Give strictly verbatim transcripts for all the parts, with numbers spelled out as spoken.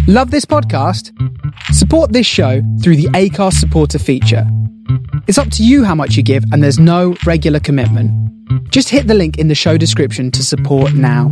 Love this podcast? Support this show through the Acast supporter feature. It's up to you how much you give, and there's no regular commitment. Just hit the link in the show description to support now.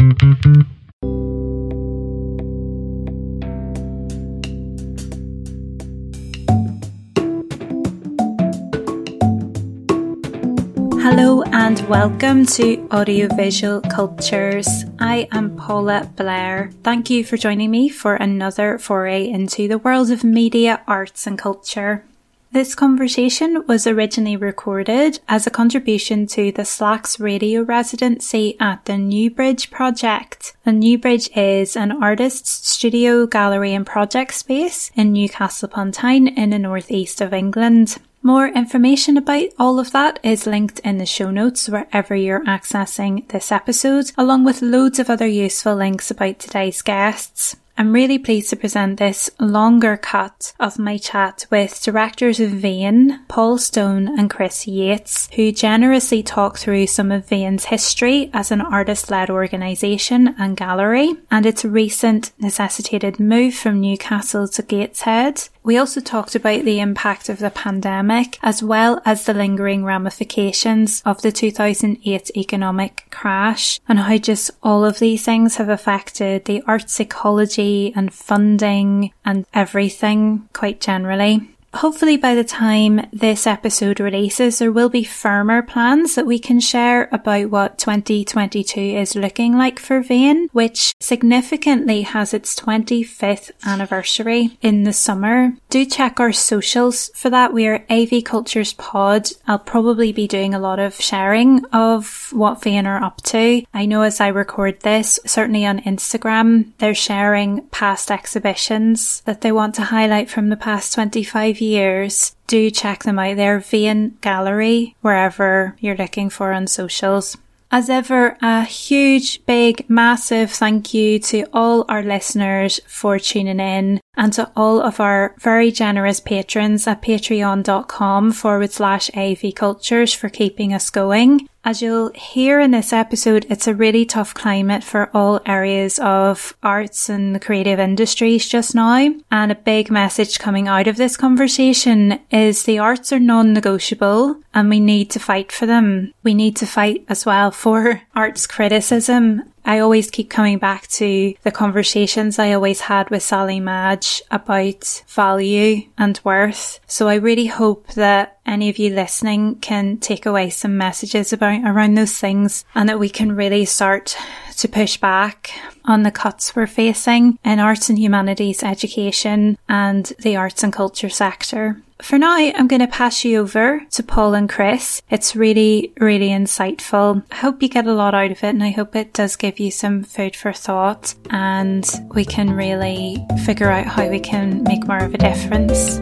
Hello and welcome to Audiovisual Cultures. I am Paula Blair. Thank you for joining me for another foray into the world of media, arts and culture. This conversation was originally recorded as a contribution to the Slack's radio residency at the Newbridge Project. The Newbridge is an artist's studio, gallery and project space in Newcastle upon Tyne in the northeast of England. More information about all of that is linked in the show notes wherever you're accessing this episode, along with loads of other useful links about today's guests. I'm really pleased to present this longer cut of my chat with directors of Vein, Paul Stone and Chris Yates, who generously talk through some of Vein's history as an artist-led organisation and gallery, and its recent necessitated move from Newcastle to Gateshead. We also talked about the impact of the pandemic, as well as the lingering ramifications of the two thousand eight economic crash, and how just all of these things have affected the art psychology and funding and everything quite generally. Hopefully by the time this episode releases, there will be firmer plans that we can share about what twenty twenty-two is looking like for Vein, which significantly has its twenty-fifth anniversary in the summer. Do check our socials for that. We are A V Cultures Pod. I'll probably be doing a lot of sharing of what Vein are up to. I know as I record this, certainly on Instagram, they're sharing past exhibitions that they want to highlight from the past twenty-five years. Do check them out. They're Vein Gallery, wherever you're looking for on socials. As ever, a huge, big, massive thank you to all our listeners for tuning in, and to all of our very generous patrons at patreon.com forward slash AV Cultures for keeping us going. As you'll hear in this episode, it's a really tough climate for all areas of arts and the creative industries just now. And a big message coming out of this conversation is the arts are non-negotiable and we need to fight for them. We need to fight as well for arts criticism. I always keep coming back to the conversations I always had with Sally Madge about value and worth. So I really hope that any of you listening can take away some messages about around those things, and that we can really start to push back on the cuts we're facing in arts and humanities education and the arts and culture sector. For now, I'm going to pass you over to Paul and Chris. It's really, really insightful. I hope you get a lot out of it, and I hope it does give you some food for thought, and we can really figure out how we can make more of a difference.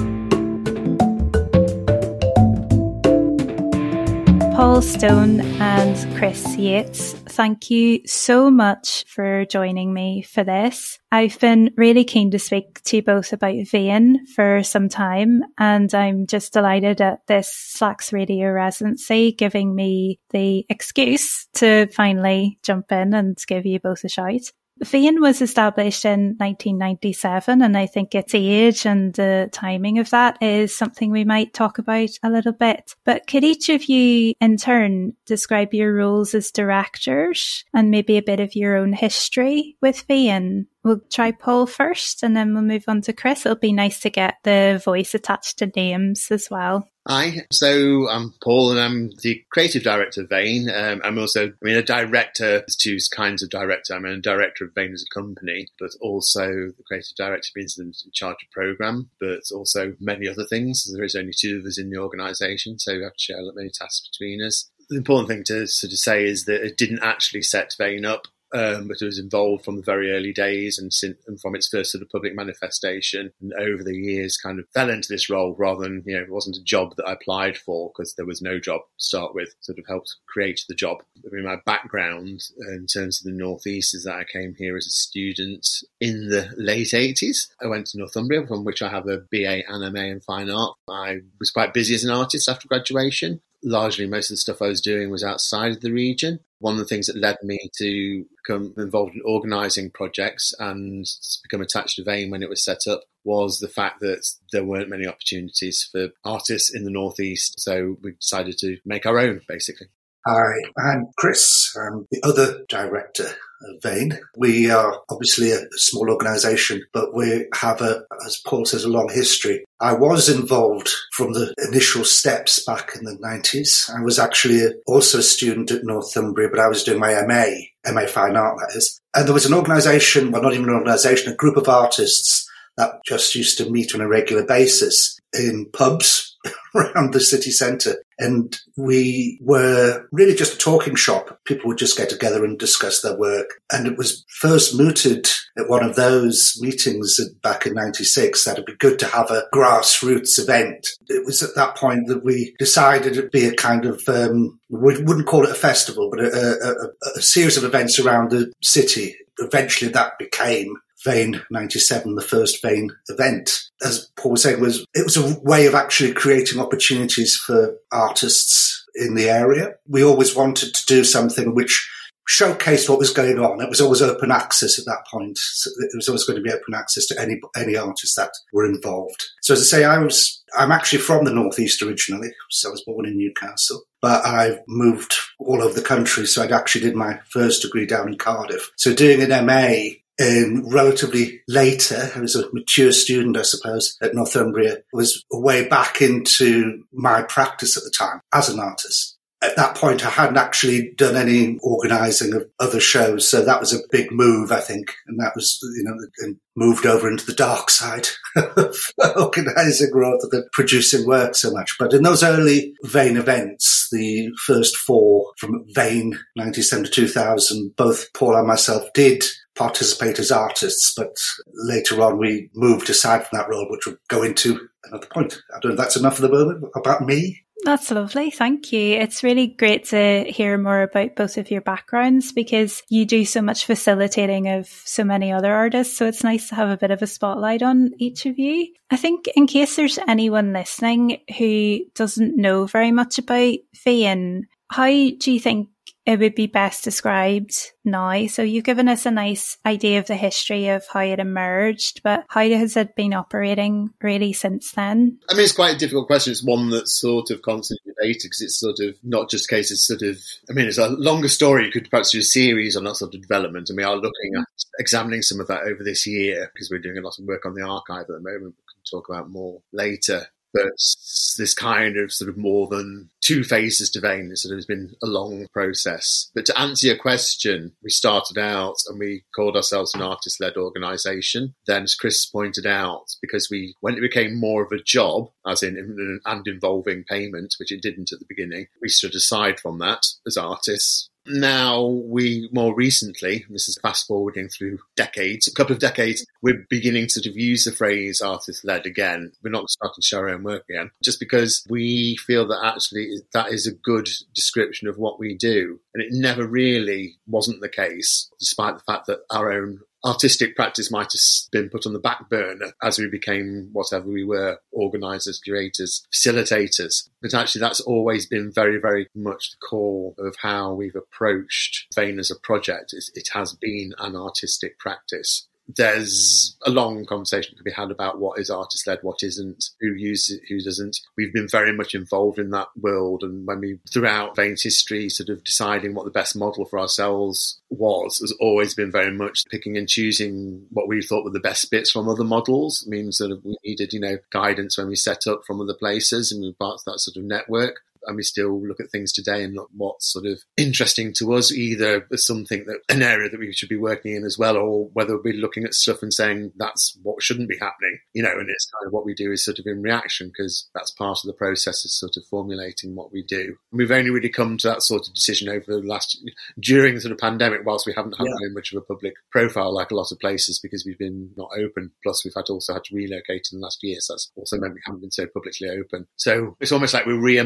Paul Stone and Chris Yates, thank you so much for joining me for this. I've been really keen to speak to you both about Vein for some time, and I'm just delighted at this Slack's radio residency giving me the excuse to finally jump in and give you both a shout. Vein was established in nineteen ninety-seven, and I think its age and the timing of that is something we might talk about a little bit. But could each of you in turn describe your roles as directors and maybe a bit of your own history with Vein? We'll try Paul first and then we'll move on to Chris. It'll be nice to get the voice attached to names as well. Hi, so I'm Paul and I'm the creative director of Vein. Um, I'm also, I mean, a director, there's two kinds of director. I'm a director of Vein as a company, but also the creative director means I'm in charge of programme, but also many other things. There is only two of us in the organisation, so we have to share many tasks between us. The important thing to sort of say is that it didn't actually set Vein up. Um, but it was involved from the very early days and, sin- and from its first sort of public manifestation, and over the years kind of fell into this role rather than, you know, it wasn't a job that I applied for because there was no job to start with, sort of helped create the job. I mean, my background in terms of the Northeast is that I came here as a student in the late eighties. I went to Northumbria, from which I have a B A and M A in fine art. I was quite busy as an artist after graduation. largely most of the stuff I was doing was outside of the region. One of the things that led me to become involved in organising projects and become attached to Vane when it was set up was the fact that there weren't many opportunities for artists in the Northeast. So we decided to make our own, basically. Hi, I'm Chris. I'm the other director of Vane. We are obviously a small organisation, but we have, a, as Paul says, a long history. I was involved from the initial steps back in the nineties. I was actually a, also a student at Northumbria, but I was doing my M A, M A Fine Art, that is. And there was an organisation, well, not even an organisation, a group of artists that just used to meet on a regular basis in pubs around the city centre. And we were really just a talking shop. People would just get together and discuss their work. And it was first mooted at one of those meetings back in ninety-six that it'd be good to have a grassroots event. It was at that point that we decided it'd be a kind of, um, we wouldn't call it a festival, but a, a, a series of events around the city. Eventually that became Vane ninety-seven, the first Vane event. As Paul was saying, was it was a way of actually creating opportunities for artists in the area. We always wanted to do something which showcased what was going on. It was always open access at that point. So it was always going to be open access to any any artists that were involved. So as I say, I was I'm actually from the Northeast originally, so I was born in Newcastle, but I've moved all over the country. So I'd actually did my first degree down in Cardiff. So doing an M A in relatively later, I was a mature student, I suppose, at Northumbria, was a way back into my practice at the time as an artist. At that point, I hadn't actually done any organising of other shows, so that was a big move, I think, and that was, you know, and moved over into the dark side of organising rather than producing work so much. But in those early Vane events, the first four from Vane ninety-seven to two thousand, both Paul and myself did participate as artists, but later on we moved aside from that role, which will go into another point. I don't know if that's enough for the moment about me. That's lovely. Thank you. It's really great to hear more about both of your backgrounds because you do so much facilitating of so many other artists. So it's nice to have a bit of a spotlight on each of you. I think in case there's anyone listening who doesn't know very much about Vane, how do you think it would be best described now? So you've given us a nice idea of the history of how it emerged, but how has it been operating really since then? I mean, it's quite a difficult question. It's one that's sort of constantly debated because it's sort of not just cases sort of, I mean, it's a longer story. You could perhaps do a series on that sort of development, and we are looking at examining some of that over this year because we're doing a lot of work on the archive at the moment. We can talk about more later. But this kind of sort of more than two phases to Vane, it sort of has been a long process. But to answer your question, we started out and we called ourselves an artist-led organisation. Then, as Chris pointed out, because we, when it became more of a job, as in and involving payment, which it didn't at the beginning, we stood aside from that as artists. Now, we more recently, this is fast forwarding through decades, a couple of decades, we're beginning to sort of use the phrase artist-led again. We're not starting to show our own work again, just because we feel that actually that is a good description of what we do. And it never really wasn't the case, despite the fact that our own artistic practice might have been put on the back burner as we became whatever we were, organisers, curators, facilitators. But actually that's always been very, very much the core of how we've approached Vane as a project. It has been an artistic practice. There's a long conversation that can be had about what is artist-led, what isn't, who uses it, who doesn't. We've been very much involved in that world, and when we, throughout Vane's history, sort of deciding what the best model for ourselves was, has always been very much picking and choosing what we thought were the best bits from other models. It means that we needed, you know, guidance when we set up from other places, and we were part of that sort of network. And we still look at things today and look what's sort of interesting to us, either as something that an area that we should be working in as well, or whether we're looking at stuff and saying that's what shouldn't be happening, you know, and it's kind of what we do is sort of in reaction because that's part of the process is sort of formulating what we do. And we've only really come to that sort of decision over the last, during the sort of pandemic, whilst we haven't had yeah. very much of a public profile like a lot of places because we've been not open. Plus we've had also had to relocate in the last year. So that's also meant we haven't been so publicly open. So it's almost like we're re-emerging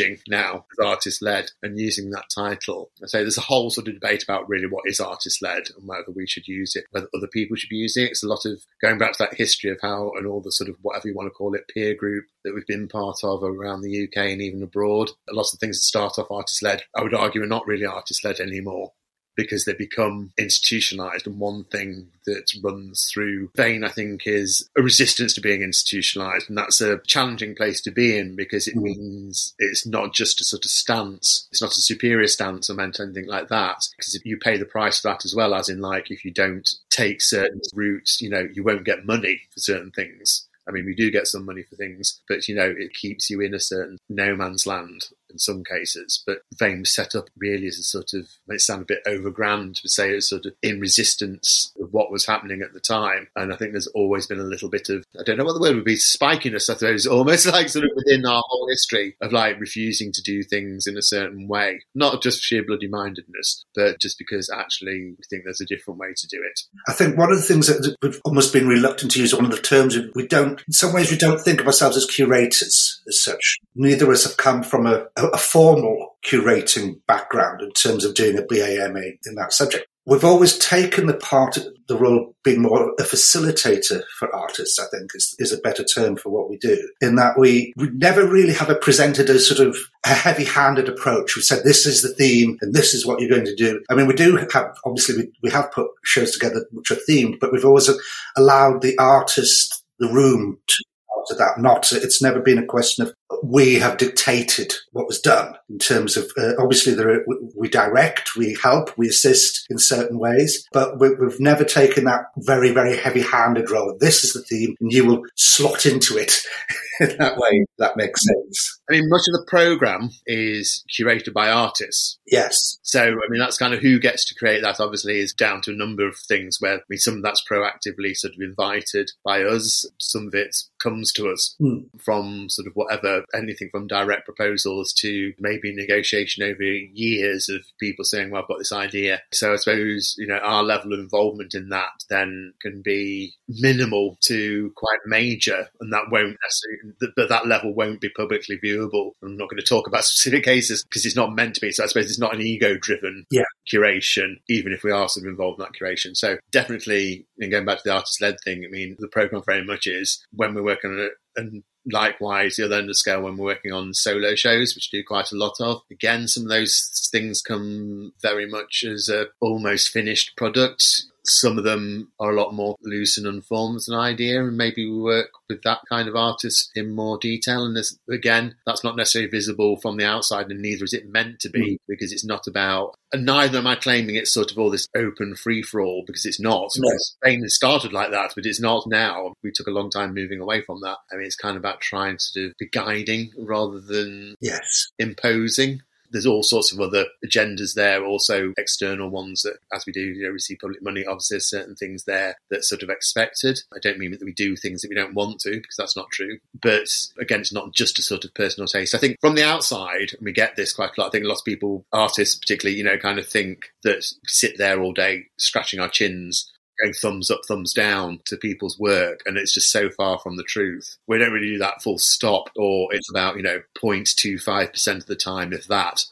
flourishing now as artist-led and using that title. I say there's a whole sort of debate about really what is artist-led and whether we should use it, whether other people should be using it. It's a lot of going back to that history of how, and all the sort of whatever you want to call it, peer group that we've been part of around the U K and even abroad. A lot of things that start off artist-led, I would argue, are not really artist-led anymore, because they become institutionalised. And one thing that runs through Vane, I think, is a resistance to being institutionalised. And that's a challenging place to be in, because it means it's not just a sort of stance. It's not a superior stance or meant anything like that, because you pay the price for that as well, as in, like, if you don't take certain routes, you know, you won't get money for certain things. I mean, we do get some money for things, but, you know, it keeps you in a certain no man's land in some cases. But Vane was set up really as a sort of, it sounded a bit overgrand to say it was sort of in resistance of what was happening at the time. And I think there's always been a little bit of, I don't know what the word would be, spikiness, I suppose, almost like sort of within our whole history of like refusing to do things in a certain way. Not just sheer bloody mindedness, but just because actually we think there's a different way to do it. I think one of the things that we've almost been reluctant to use, one of the terms, we don't, in some ways we don't think of ourselves as curators as such. Neither of us have come from a, a formal curating background in terms of doing a B A M A in that subject. We've always taken the part, the role of being more a facilitator for artists, I think is, is a better term for what we do, in that we, we never really have a presented a sort of a heavy-handed approach. We said, this is the theme and this is what you're going to do. I mean, we do have, obviously, we, we have put shows together which are themed, but we've always allowed the artist the room to to that. Not, it's never been a question of we have dictated what was done in terms of, uh, obviously there are, we direct, we help, we assist in certain ways, but we, we've never taken that very, very heavy-handed role. This is the theme and you will slot into it in that way. That makes sense. I mean, much of the programme is curated by artists. Yes. So, I mean, that's kind of who gets to create that, obviously, is down to a number of things where, I mean, some of that's proactively sort of invited by us. Some of it comes to us mm. from sort of whatever, anything from direct proposals to maybe negotiation over years of people saying, well, I've got this idea. So I suppose, you know, our level of involvement in that then can be minimal to quite major, and that won't necessarily, but that level won't be publicly viewable. I'm not going to talk about specific cases because it's not meant to be. So I suppose it's not an ego-driven yeah. curation, even if we are sort of involved in that curation. So definitely, and going back to the artist-led thing, I mean, the programme very much is when we're working on it, and likewise, the other end of the scale when we're working on solo shows, which we do quite a lot of. Again, some of those things come very much as a almost finished product. Some of them are a lot more loose and unformed as an idea, and maybe we work with that kind of artist in more detail. And there's, again, that's not necessarily visible from the outside, and neither is it meant to be, mm. because it's not about, and neither am I claiming it's sort of all this open free-for-all, because it's not. No. Spain has started like that, but it's not now. We took a long time moving away from that. I mean, it's kind of about trying to sort of be guiding rather than yes. imposing. There's all sorts of other agendas there, also external ones that, as we do, you know, receive public money, obviously there's certain things there that's sort of expected. I don't mean that we do things that we don't want to, because that's not true. But again, it's not just a sort of personal taste. I think from the outside, and we get this quite a lot, I think a lot of people, artists particularly, you know, kind of think that we sit there all day scratching our chins, going thumbs up, thumbs down to people's work, and it's just so far from the truth. We don't really do that full stop, or it's about, you know, zero point two five percent of the time, if that.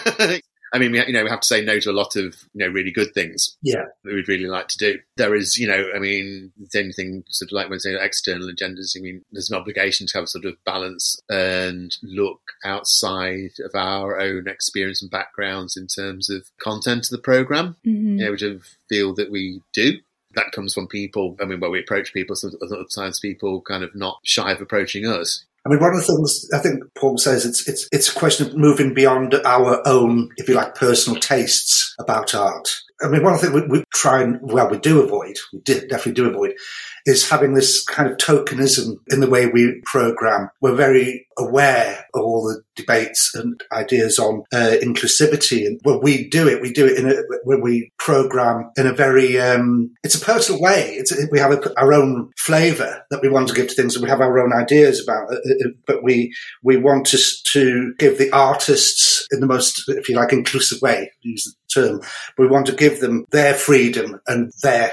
I mean, we, you know, we have to say no to a lot of, you know, really good things yeah. that we'd really like to do. There is, you know, I mean, the only thing sort of like when we say external agendas, I mean, there's an obligation to have sort of balance and look outside of our own experience and backgrounds in terms of content of the programme, mm-hmm. you know, which I feel that we do. That comes from people, I mean, where we approach people, sometimes people kind of not shy of approaching us. I mean, one of the things I think Paul says, it's it's it's a question of moving beyond our own, if you like, personal tastes about art. I mean, one of the things we, we try and, well, we do avoid, we do, definitely do avoid, is having this kind of tokenism in the way we programme. We're very aware of all the debates and ideas on uh, inclusivity. And when we do it, we do it in a, when we programme in a very, um, it's a personal way. It's, we have a, our own flavour that we want to give to things, and we have our own ideas about it, but we, we want to, to give the artists in the most, if you like, inclusive way, use the term. We want to give them their freedom and their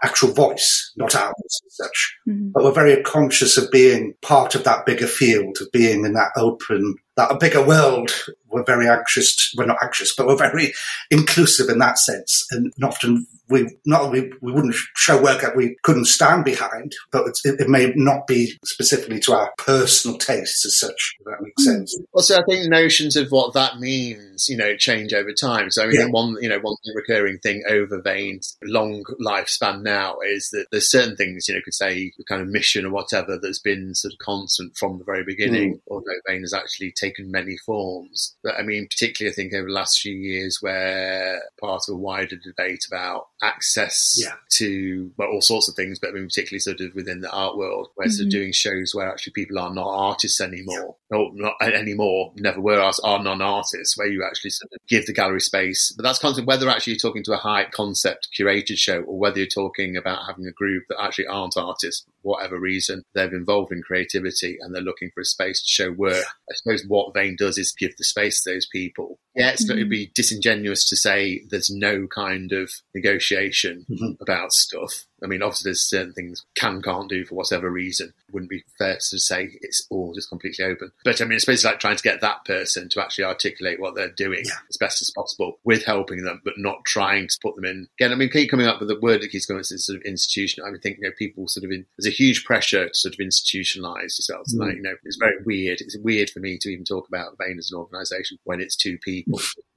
actual voice, not ours as such. Mm-hmm. But we're very conscious of being part of that bigger field, of being in that open, that bigger world. We're very anxious, we're not anxious, but we're very inclusive in that sense. And often we not only we wouldn't show work that we couldn't stand behind, but it's, it, it may not be specifically to our personal tastes as such, if that makes sense. Also, I think notions of what that means, you know, change over time. So I mean, Yeah. one, you know, one recurring thing over Vane's long lifespan now is that there's certain things, you know, could say the kind of mission or whatever that's been sort of constant from the very beginning, Mm. although Vane has actually taken many forms. But I mean, particularly I think over the last few years where part of a wider debate about access Yeah. to, well, all sorts of things, but I mean, particularly sort of within the art world, where sort of Mhm. doing shows where actually people are not artists anymore, or not anymore, never were, art- are non-artists, where you actually sort of give the gallery space. But that's constant, whether actually you're talking to a high concept curated show or whether you're talking about having a group that actually aren't artists, for whatever reason, they're involved in creativity and they're looking for a space to show work. I suppose what Vane does is give the space to those people. Yeah, it's, Mhm. it'd be disingenuous to say there's no kind of negotiation Mhm. about stuff. I mean, obviously there's certain things can, can't do for whatever reason. It wouldn't be fair to say it's all just completely open. But I mean, it's basically like trying to get that person to actually articulate what they're doing Yeah. as best as possible with helping them, but not trying to put them in. Again, I mean, keep coming up with the word that keeps coming, is sort of institution. I would think, you know, people sort of, in, there's a huge pressure to sort of institutionalize yourselves. Mm. Like, you know, it's very weird. It's weird for me to even talk about Vane as an organization when it's two people.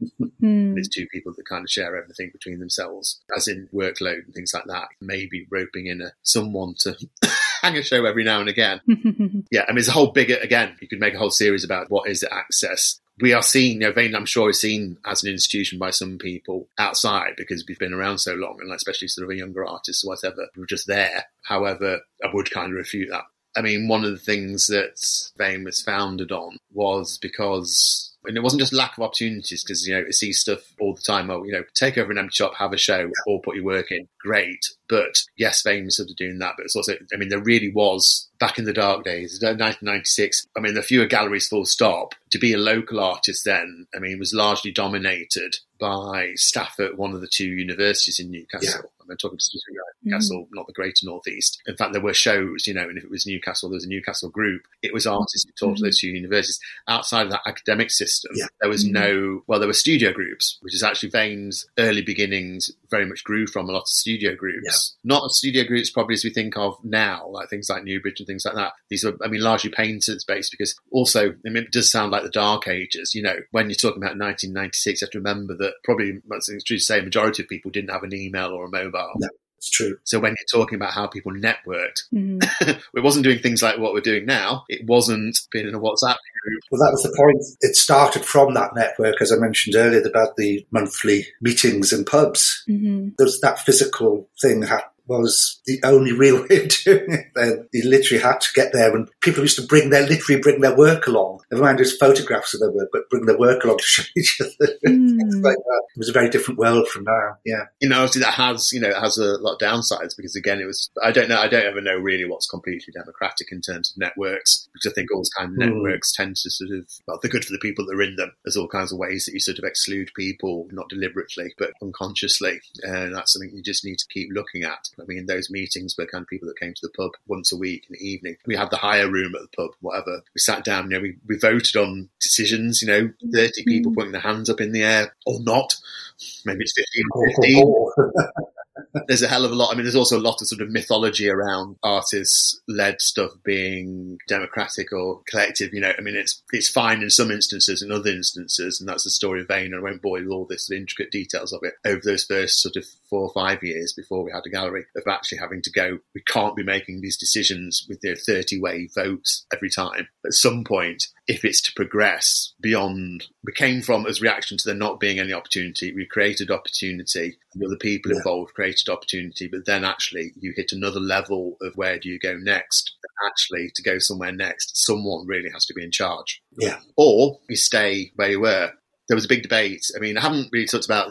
Mm. It's two people that kind of share everything between themselves, as in workload and things like that. Maybe roping in a someone to hang a show every now and again. Yeah, I mean, it's a whole bigger, again, you could make a whole series about what is access. We are seen, you know, Vane, I'm sure, is seen as an institution by some people outside because we've been around so long, and especially sort of a younger artists or whatever, who are just there. However, I would kind of refute that. I mean, one of the things that Vane was founded on was because, and it wasn't just lack of opportunities, because, you know, you see stuff all the time. Oh, you know, take over an empty shop, have a show, or put your work in. Great. But yes, Vane was sort of doing that. But it's also, I mean, there really was, back in the dark days, nineteen ninety-six, I mean, there were fewer galleries full stop. To be a local artist then, I mean, was largely dominated by staff at one of the two universities in Newcastle. Yeah. I'm talking specifically about Newcastle, not the Greater Northeast. In fact, there were shows, you know, and if it was Newcastle, there was a Newcastle group. It was artists who taught to those two universities. Outside of that academic system, Yeah. there was no, well, there were studio groups, which is actually Vane's early beginnings very much grew from a lot of studio groups. Yeah. Not studio groups probably as we think of now, like things like Newbridge and things like that. These are, I mean, largely painters based, because also, I mean, it does sound like the Dark Ages. You know, when you're talking about nineteen ninety-six, you have to remember that probably, it's true to say, a majority of people didn't have an email or a mobile. No, it's true. So when you're talking about how people networked, Mm. it wasn't doing things like what we're doing now. It wasn't being in a WhatsApp group. Well, that was the point. It started from that network, as I mentioned earlier, about the monthly meetings in pubs. Mm-hmm. There's that physical thing ha- was the only real way of doing it. Then you literally had to get there, and people used to bring their literally bring their work along. Never mind just photographs of their work, but bring their work along to show each other. Mm. Things like that. It was a very different world from now. Yeah. You know, obviously that has, you know, it has a lot of downsides, because again, it was, I don't know, I don't ever know really what's completely democratic in terms of networks, because I think all those kind of Mm. networks tend to sort of, well, they're good for the people that are in them. There's all kinds of ways that you sort of exclude people, not deliberately, but unconsciously. And that's something you just need to keep looking at. I mean, those meetings were kind of people that came to the pub once a week in the evening. We had the higher room at the pub, whatever. We sat down, you know, we, we voted on decisions, you know, thirty people putting their hands up in the air or not. Maybe it's fifteen, fifteen. There's a hell of a lot. I mean, there's also a lot of sort of mythology around artists-led stuff being democratic or collective. You know, I mean, it's it's fine in some instances, in other instances, and that's the story of Vane. And I won't bore you with all this, the intricate details of it over those first sort of four or five years before we had a gallery, of actually having to go, we can't be making these decisions with their thirty-way votes every time. At some point, if it's to progress beyond, we came from as reaction to there not being any opportunity, we created opportunity, the other people Yeah. involved created opportunity, but then actually you hit another level of where do you go next? And actually, to go somewhere next, someone really has to be in charge. Yeah. Or you stay where you were. There was a big debate. I mean, I haven't really talked about, you know,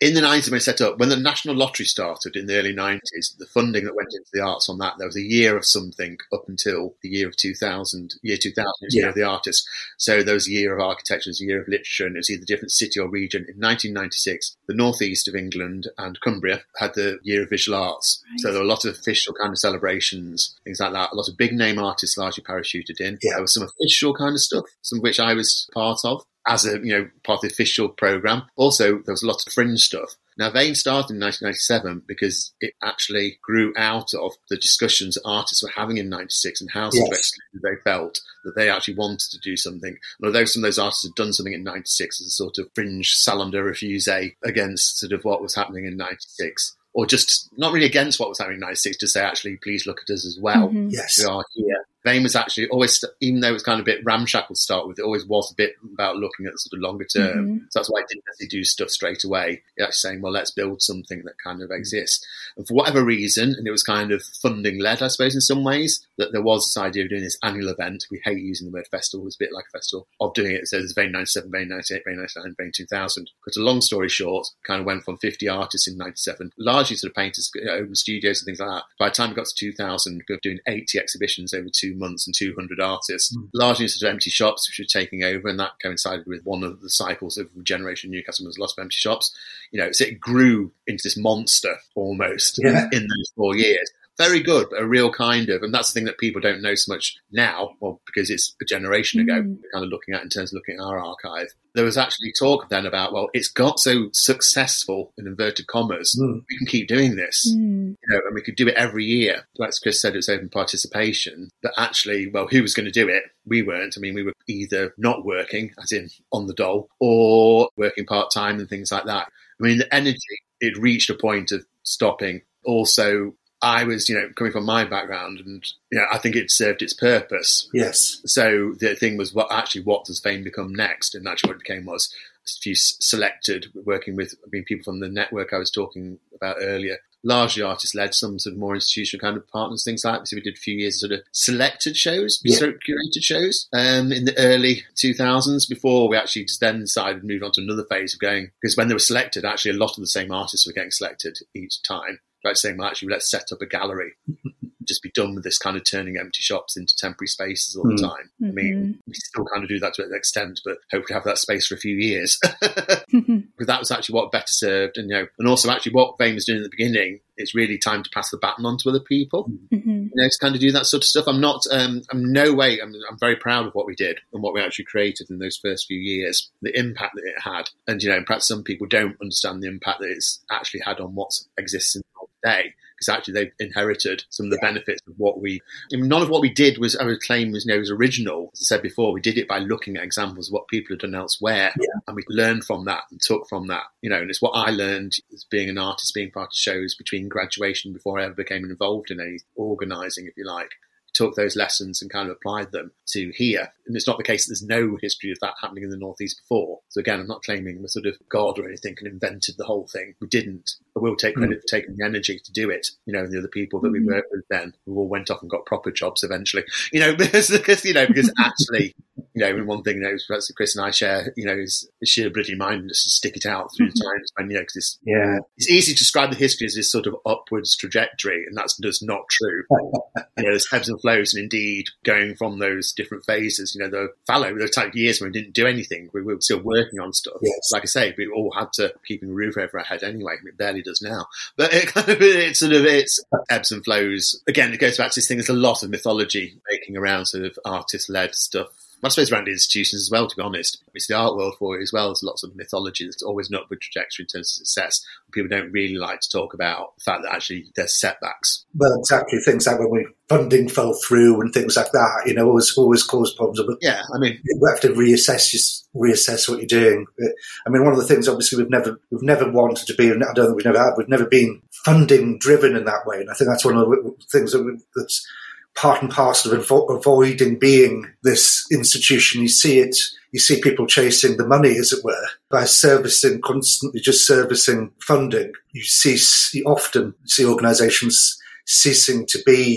in the nineties when it set up, when the National Lottery started in the early nineties, the funding that went into the arts on that, there was a year of something up until the year of two thousand. Year two thousand was the Yeah. year of the artist. So there was a year of architecture, there was a year of literature, and it was either different city or region. In nineteen ninety-six, the northeast of England and Cumbria had the year of visual arts. Right. So there were a lot of official kind of celebrations, things like that. A lot of big name artists largely parachuted in. Yeah. There was some official kind of stuff, some of which I was part of as a, you know, part of the official programme. Also, there was a lot of fringe stuff. Now, Vane started in nineteen ninety-seven because it actually grew out of the discussions that artists were having in ninety-six and how sort of Yes. excluded they felt that they actually wanted to do something. And although some of those artists had done something in ninety-six as a sort of fringe salon de refusé against sort of what was happening in ninety-six, or just not really against what was happening in ninety-six, to say, actually, please look at us as well. Mhm. Yes. We are here. Vane was actually always, even though it was kind of a bit ramshackle to start with, it always was a bit about looking at the sort of longer term. Mhm. So that's why I didn't necessarily do stuff straight away. You're actually saying, well, let's build something that kind of exists. And for whatever reason, and it was kind of funding led, I suppose, in some ways, that there was this idea of doing this annual event. We hate using the word festival. It's a bit like a festival of doing it. So there's Vane ninety-seven, Vane ninety-eight, Vane ninety-nine, Vane two thousand. But a long story short, kind of went from fifty artists in ninety-seven, largely sort of painters, you know, open studios and things like that. By the time we got to two thousand, we were doing eighty exhibitions over two months and two hundred artists, mm. largely sort of empty shops, which were taking over, and that coincided with one of the cycles of Generation Newcastle. Was lots of empty shops, you know, so it grew into this monster almost Yeah. in those four years. Very good, but a real kind of, and that's the thing that people don't know so much now, well, because it's a generation ago, Mm. we're kind of looking at in terms of looking at our archive. There was actually talk then about, well, it's got so successful, in inverted commas, Mm. we can keep doing this. Mm. You know, and we could do it every year. Like Chris said, it was open participation. But actually, well, who was going to do it? We weren't. I mean, we were either not working, as in on the dole, or working part-time and things like that. I mean, the energy, it reached a point of stopping. Also, I was, you know, coming from my background, and, you know, I think it served its purpose. Yes. So the thing was, what actually, what does Vane become next? And actually what it became was a few selected, working with, I mean, people from the network I was talking about earlier, largely artist-led, some sort of more institutional kind of partners, things like that. So we did a few years of sort of selected shows, Yeah. sort of curated shows um, in the early two thousands, before we actually just then decided to move on to another phase of going, because when they were selected, actually a lot of the same artists were getting selected each time. Like saying, well, actually, let's set up a gallery. Just be done with this kind of turning empty shops into temporary spaces all the Mm. time. I mean, we still kind of do that to an extent, but hope to have that space for a few years. Because that was actually what better served, and you know, and also actually what Vane was doing at the beginning. It's really time to pass the baton on to other people. Mm-hmm. You know, to kind of do that sort of stuff. I'm not, um, I'm no way. I'm, I'm very proud of what we did and what we actually created in those first few years. The impact that it had, and you know, perhaps some people don't understand the impact that it's actually had on what exists in the world today. Because actually they've inherited some of the benefits of what we, I mean, none of what we did was, I would claim, was, you know, was original. As I said before, we did it by looking at examples of what people had done elsewhere. Yeah. And we learned from that and took from that, you know, and it's what I learned as being an artist, being part of shows between graduation before I ever became involved in any organising, if you like. Took those lessons and kind of applied them to here. And it's not the case that there's no history of that happening in the Northeast before. So again, I'm not claiming we're sort of God or anything and invented the whole thing. We didn't. I will take credit mm. for taking the energy to do it. You know, and the other people that we worked with then, who all went off and got proper jobs eventually. You know, because, because you know, because actually, you know, and one thing, you know, Chris and I share, you know, is the sheer bloody mindedness to stick it out through the times when, you know, because it's, yeah. it's easy to describe the history as this sort of upwards trajectory, and that's just not true. You know, there's ebbs and flows, and indeed going from those different phases, you know, the fallow, the type of years when we didn't do anything, we were still working on stuff. Yes. Like I say, we all had to keep a roof over our head anyway. It barely does now. But it kind of, it's sort of, it's ebbs and flows. Again, it goes back to this thing, there's a lot of mythology making around sort of artist-led stuff. I suppose around institutions as well, to be honest. It's the art world for it as well. There's lots of mythology. There's always an upward trajectory in terms of success. People don't really like to talk about the fact that actually there's setbacks. Well, exactly. Things like when we funding fell through and things like that, you know, always always cause problems. But yeah, I mean, you have to reassess just reassess what you're doing. I mean, one of the things, obviously, we've never we've never wanted to be, and I don't think we've never had. We've never been funding driven in that way, and I think that's one of the things that we, that's part and parcel of avo- avoiding being this institution. You see it, you see people chasing the money, as it were, by servicing, constantly just servicing funding. You see, you often see organisations ceasing to be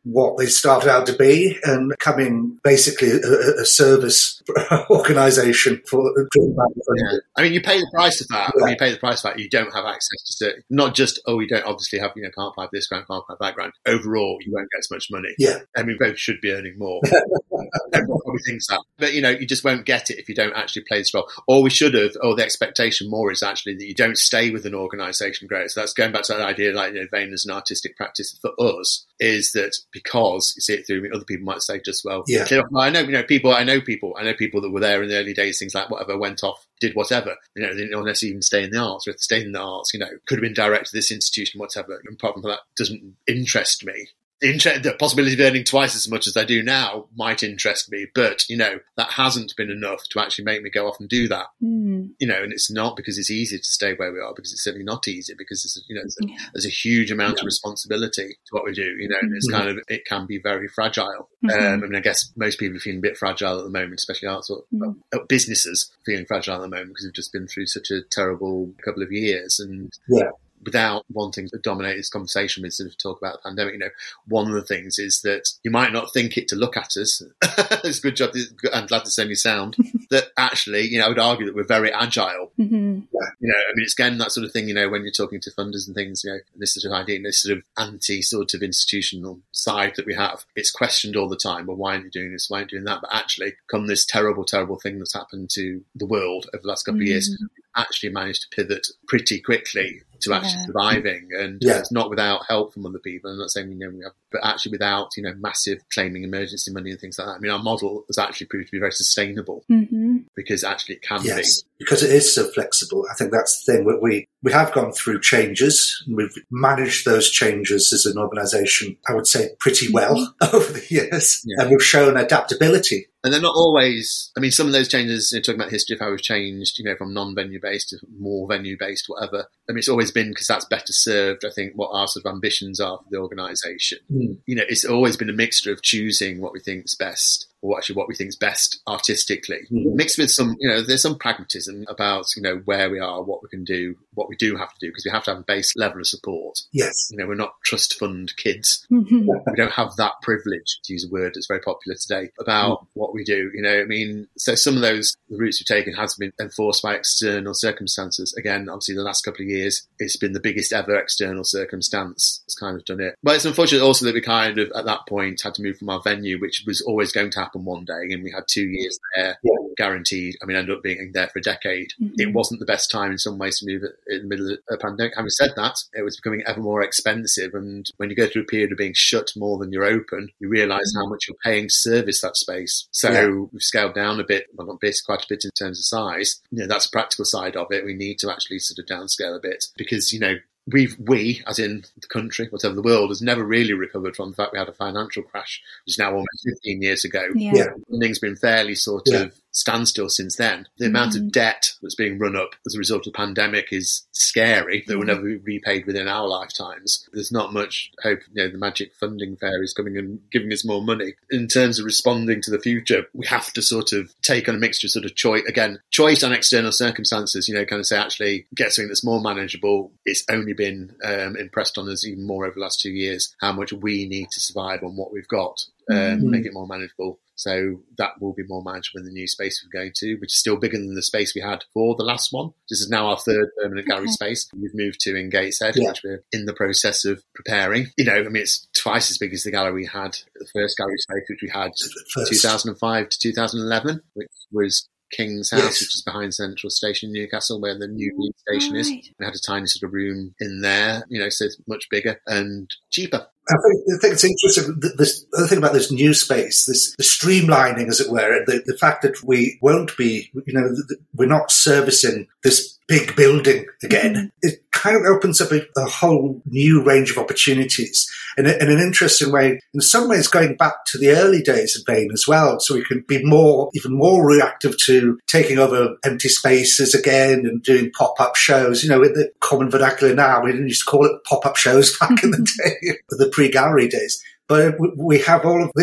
what they started out to be and becoming basically a, a service organisation for yeah. I mean, you pay the price of that. Yeah. I mean, you pay the price of that. You don't have access to certain, not just, oh, you don't obviously have, you know, can't apply for this grant, can't apply for that grant. Overall, you won't get as much money. Yeah. I mean, both should be earning more. Everyone probably thinks that. But, you know, you just won't get it if you don't actually play this role. Or we should have, or the expectation more is actually that you don't stay with an organisation great. So that's going back to that idea, like, you know, Vane as an artistic practice for us, is that because you see it through, I mean, other people might say just, well, yeah. well, I know, you know, people, I know people, I know people that were there in the early days, things like whatever, went off, did whatever, you know, they didn't necessarily even stay in the arts, or if they stayed in the arts, you know, could have been direct to this institution, whatever. And apart from that, doesn't interest me. The possibility of earning twice as much as I do now might interest me, but, you know, that hasn't been enough to actually make me go off and do that. Mm. You know, and it's not because it's easy to stay where we are, because it's certainly not easy, because there's, you know, there's a, Yeah. there's a huge amount Yeah. of responsibility to what we do, you know, and it's Mhm. kind of, it can be very fragile. Mhm. Um, I mean, I guess most people are feeling a bit fragile at the moment, especially arts or Mm. well, businesses feeling fragile at the moment because we've just been through such a terrible couple of years. And Yeah. without wanting to dominate this conversation with sort of talk about the pandemic, you know, one of the things is that you might not think it to look at us. It's a good job. I'm glad to send you sound that actually, you know, I would argue that we're very agile. Mm-hmm. You know, I mean, it's again that sort of thing, you know, when you're talking to funders and things, you know, this sort of idea, this sort of anti sort of institutional side that we have, it's questioned all the time. Well, why aren't you doing this? Why aren't you doing that? But actually, come this terrible, terrible thing that's happened to the world over the last couple Mm-hmm. of years, actually managed to pivot pretty quickly to actually Yeah. surviving, and Yeah. it's not without help from other people. I'm not saying, you know, we have, but actually without, you know, massive claiming emergency money and things like that. I mean, our model has actually proved to be very sustainable Mm-hmm. because actually it can Yes, because it is so flexible. I think that's the thing. We, we, we have gone through changes, and we've managed those changes as an organisation, I would say, pretty well over the years. Yeah. And we've shown adaptability. And they're not always, I mean, some of those changes, you know, talking about history of how we've changed, you know, from non-venue based to more venue based, whatever. I mean, it's always been because that's better served, I think, what our sort of ambitions are for the organisation. Mm. You know, it's always been a mixture of choosing what we think is best, or actually what we think is best artistically, Mhm. mixed with some, you know, there's some pragmatism about, you know, where we are, what we can do, what we do have to do, because we have to have a base level of support. Yes. You know, we're not trust fund kids. Mm-hmm. We don't have that privilege, to use a word that's very popular today, about what we do. You know, I mean, so some of those the routes we've taken has been enforced by external circumstances. Again, obviously, the last couple of years, it's been the biggest ever external circumstance that's kind of done it. But it's unfortunate also that we kind of, at that point, had to move from our venue, which was always going to happen one day, and we had two years there, Yeah. guaranteed. I mean, ended up being there for a decade. Mhm. It wasn't the best time in some ways to move in the middle of a pandemic. Having said that, it was becoming ever more expensive, and when you go through a period of being shut more than you're open, you realise how much you're paying to service that space. So Yeah. we've scaled down a bit, well, not bit, quite a bit in terms of size. You know, that's the practical side of it. We need to actually sort of downscale a bit because, you know, We've, we, as in the country, whatever the world, has never really recovered from the fact we had a financial crash, which is now almost fifteen years ago. Yeah. Yeah. Funding's been fairly sort Yeah. of standstill since then. The amount of debt that's being run up as a result of the pandemic is scary. That will never be repaid within our lifetimes. There's not much hope. You know, the magic funding fairies coming and giving us more money. In terms of responding to the future, we have to sort of take on a mixture of sort of choice, again, choice on external circumstances, you know, kind of say, actually get something that's more manageable. It's only been um, impressed on us even more over the last two years, how much we need to survive on what we've got, um, Mhm. make it more manageable. So that will be more manageable in the new space we're going to, which is still bigger than the space we had for the last one. This is now our third permanent gallery Okay. space. We've moved to in Gateshead, Yeah. which we're in the process of preparing. You know, I mean, it's twice as big as the gallery we had, the first gallery space, which we had First. two thousand five to two thousand eleven, which was King's House, Yes. which is behind Central Station, Newcastle, where the new police station is. Right. We had a tiny sort of room in there, you know, so it's much bigger and cheaper. I think, I think it's interesting. th- This other thing about this new space, this the streamlining, as it were, the, the fact that we won't be, you know, th- th- we're not servicing this big building again. Mhm. It kind of opens up a, a whole new range of opportunities in, a, in an interesting way. In some ways, going back to the early days of Vane as well, so we can be more, even more reactive to taking over empty spaces again and doing pop-up shows. You know, with the common vernacular now, we didn't used to call it pop-up shows back in the day, the pre-gallery days. But we have all of this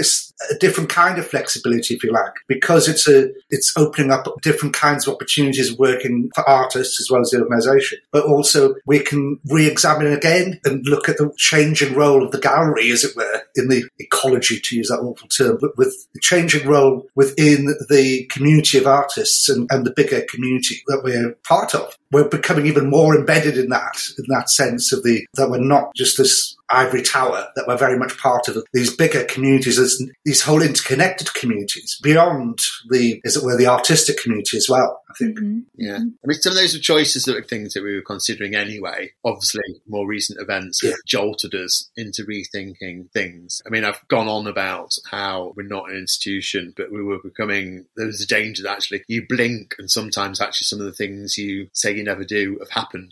a different kind of flexibility, if you like, because it's a it's opening up different kinds of opportunities working for artists as well as the organisation. But also we can re-examine again and look at the changing role of the gallery, as it were, in the ecology, to use that awful term, but with the changing role within the community of artists and, and the bigger community that we're part of. We're becoming even more embedded in that, in that sense of the that we're not just this ivory tower, that we're very much part of these bigger communities, as these whole interconnected communities beyond the, as it were, the artistic community as well, I think. Mm-hmm. Yeah. I mean, some of those were choices that were things that we were considering anyway. Obviously, more recent events have yeah. jolted us into rethinking things. I mean, I've gone on about how we're not an institution, but we were becoming, there was a danger that actually you blink and sometimes actually some of the things you say you never do have happened.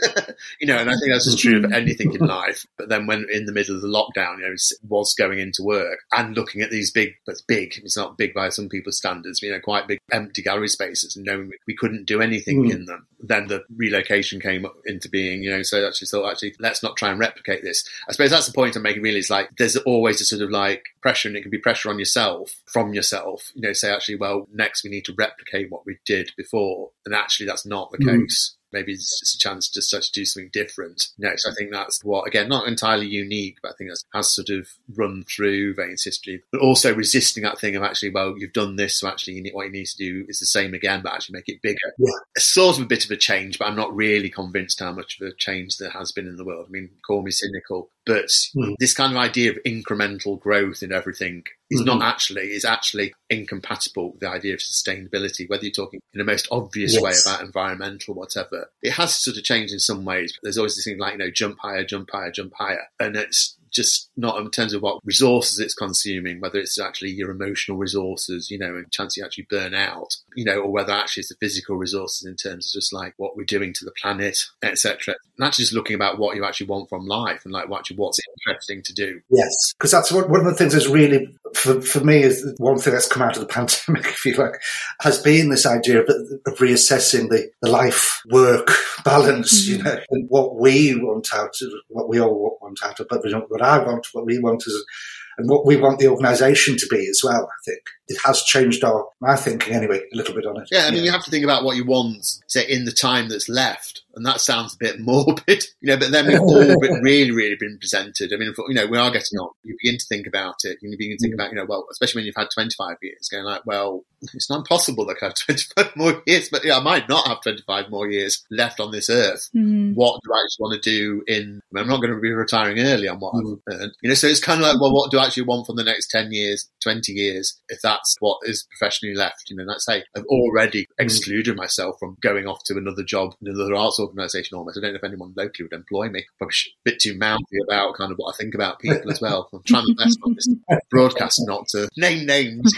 You know, and I think that's just true of anything in life. But then when in the middle of the lockdown, you know, was going into work and looking at these big, but it's big, it's not big by some people's standards, you know, quite big empty gallery spaces and knowing we couldn't do anything mm. in them. Then the relocation came into being, you know, so I actually thought, actually, let's not try and replicate this. I suppose that's the point I'm making really, is like, there's always a sort of like pressure, and it can be pressure on yourself, from yourself, you know, say actually, well, next we need to replicate what we did before. And actually that's not the mm. case. Maybe it's just a chance to start to do something different. You know, so I think that's what, again, not entirely unique, but I think that has sort of run through Vane's history. But also resisting that thing of actually, well, you've done this, so actually you need, what you need to do is the same again, but actually make it bigger. Yeah. It's sort of a bit of a change, but I'm not really convinced how much of a change there has been in the world. I mean, call me cynical, but mm. this kind of idea of incremental growth in everything is mm-hmm. not actually, is actually incompatible with the idea of sustainability, whether you're talking in the most obvious yes. way about environmental, whatever. It has sort of changed in some ways, but there's always this thing like, you know, jump higher, jump higher, jump higher. And it's just not in terms of what resources it's consuming, whether it's actually your emotional resources, you know, and chance you actually burn out, you know, or whether actually it's the physical resources in terms of just like what we're doing to the planet, et cetera. And actually just looking about what you actually want from life and like what actually what's interesting to do. Yes, because that's what, one of the things that's really, for, for me, is one thing that's come out of the pandemic, if you like, has been this idea of, of reassessing the, the life-work balance, mm-hmm. you know, and what we want out of, what we all want out of, but what I want, what we want is, and what we want the organisation to be as well, I think. It has changed our, my thinking anyway, a little bit on it. Yeah, I mean, yeah. you have to think about what you want, say, in the time that's left. And that sounds a bit morbid, you know, but then we've all been really, really been presented. I mean, you know, we are getting on. You begin to think about it. You begin to think about, you know, well, especially when you've had twenty-five years, going like, well, it's not impossible that I have twenty-five more years, but yeah, I might not have twenty-five more years left on this earth. Mm. What do I actually want to do in, I mean, I'm not going to be retiring early on what mm. I've earned. You know, so it's kind of like, well, what do I actually want for the next ten years, twenty years, if that's what is professionally left? You know, let's say I've already excluded mm. myself from going off to another job in another arts organisation almost. I don't know if anyone locally would employ me. Probably a bit too mouthy about kind of what I think about people as well. I'm trying my best on this broadcast not to name names.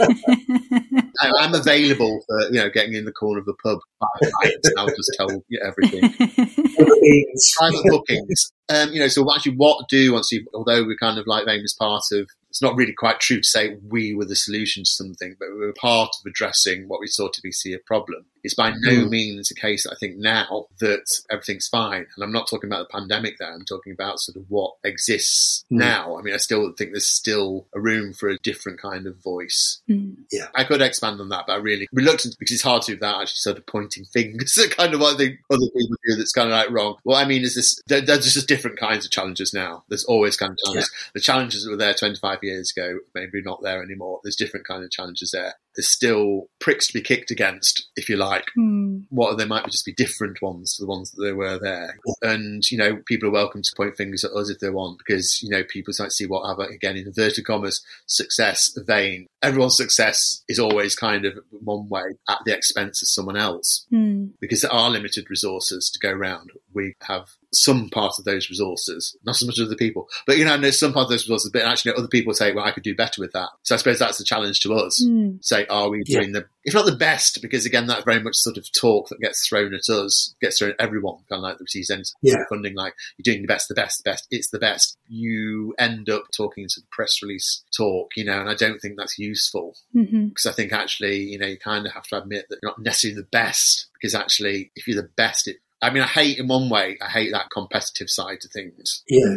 I, I'm available for, you know, getting in the corner of the pub five nights and I'll just tell you everything. Private bookings. Um, you know, so actually what do, once you, although we're kind of like Vane was part of, it's not really quite true to say we were the solution to something, but we were part of addressing what we saw to be see a problem. It's by no mm. means a case, I think, now that everything's fine. And I'm not talking about the pandemic there. I'm talking about sort of what exists mm. now. I mean, I still think there's still a room for a different kind of voice. Mm. Yeah, I could expand on that, but I really reluctant because it's hard to without actually sort of pointing fingers at kind of what I think other people do that's kind of like wrong. What I mean is this, there, there's just different kinds of challenges now. There's always kind of challenges. Yeah. The challenges that were there twenty-five years ago, maybe not there anymore. There's different kind of challenges there. There's still pricks to be kicked against, if you like. Mm. What they might just be different ones to the ones that they were there. And, you know, people are welcome to point fingers at us if they want, because, you know, people might see what have, again, in inverted commas, success, Vane. Everyone's success is always kind of one way at the expense of someone else. Mm. Because there are limited resources to go around. We have some part of those resources, not so much other people, but, you know, there's some part of those resources, but actually other people say, well, I could do better with that. So I suppose that's the challenge to us. Mm. Say, are we doing yeah. the, if not the best, because again, that's very much sort of talk that gets thrown at us, gets thrown at everyone, kind of like that receives any yeah. funding, like you're doing the best, the best, the best, it's the best. You end up talking to the press release talk, you know, and I don't think that's useful mm-hmm. because I think actually, you know, you kind of have to admit that you're not necessarily the best, because actually, if you're the best, it, I mean, I hate in one way, I hate that competitive side to things. Yes.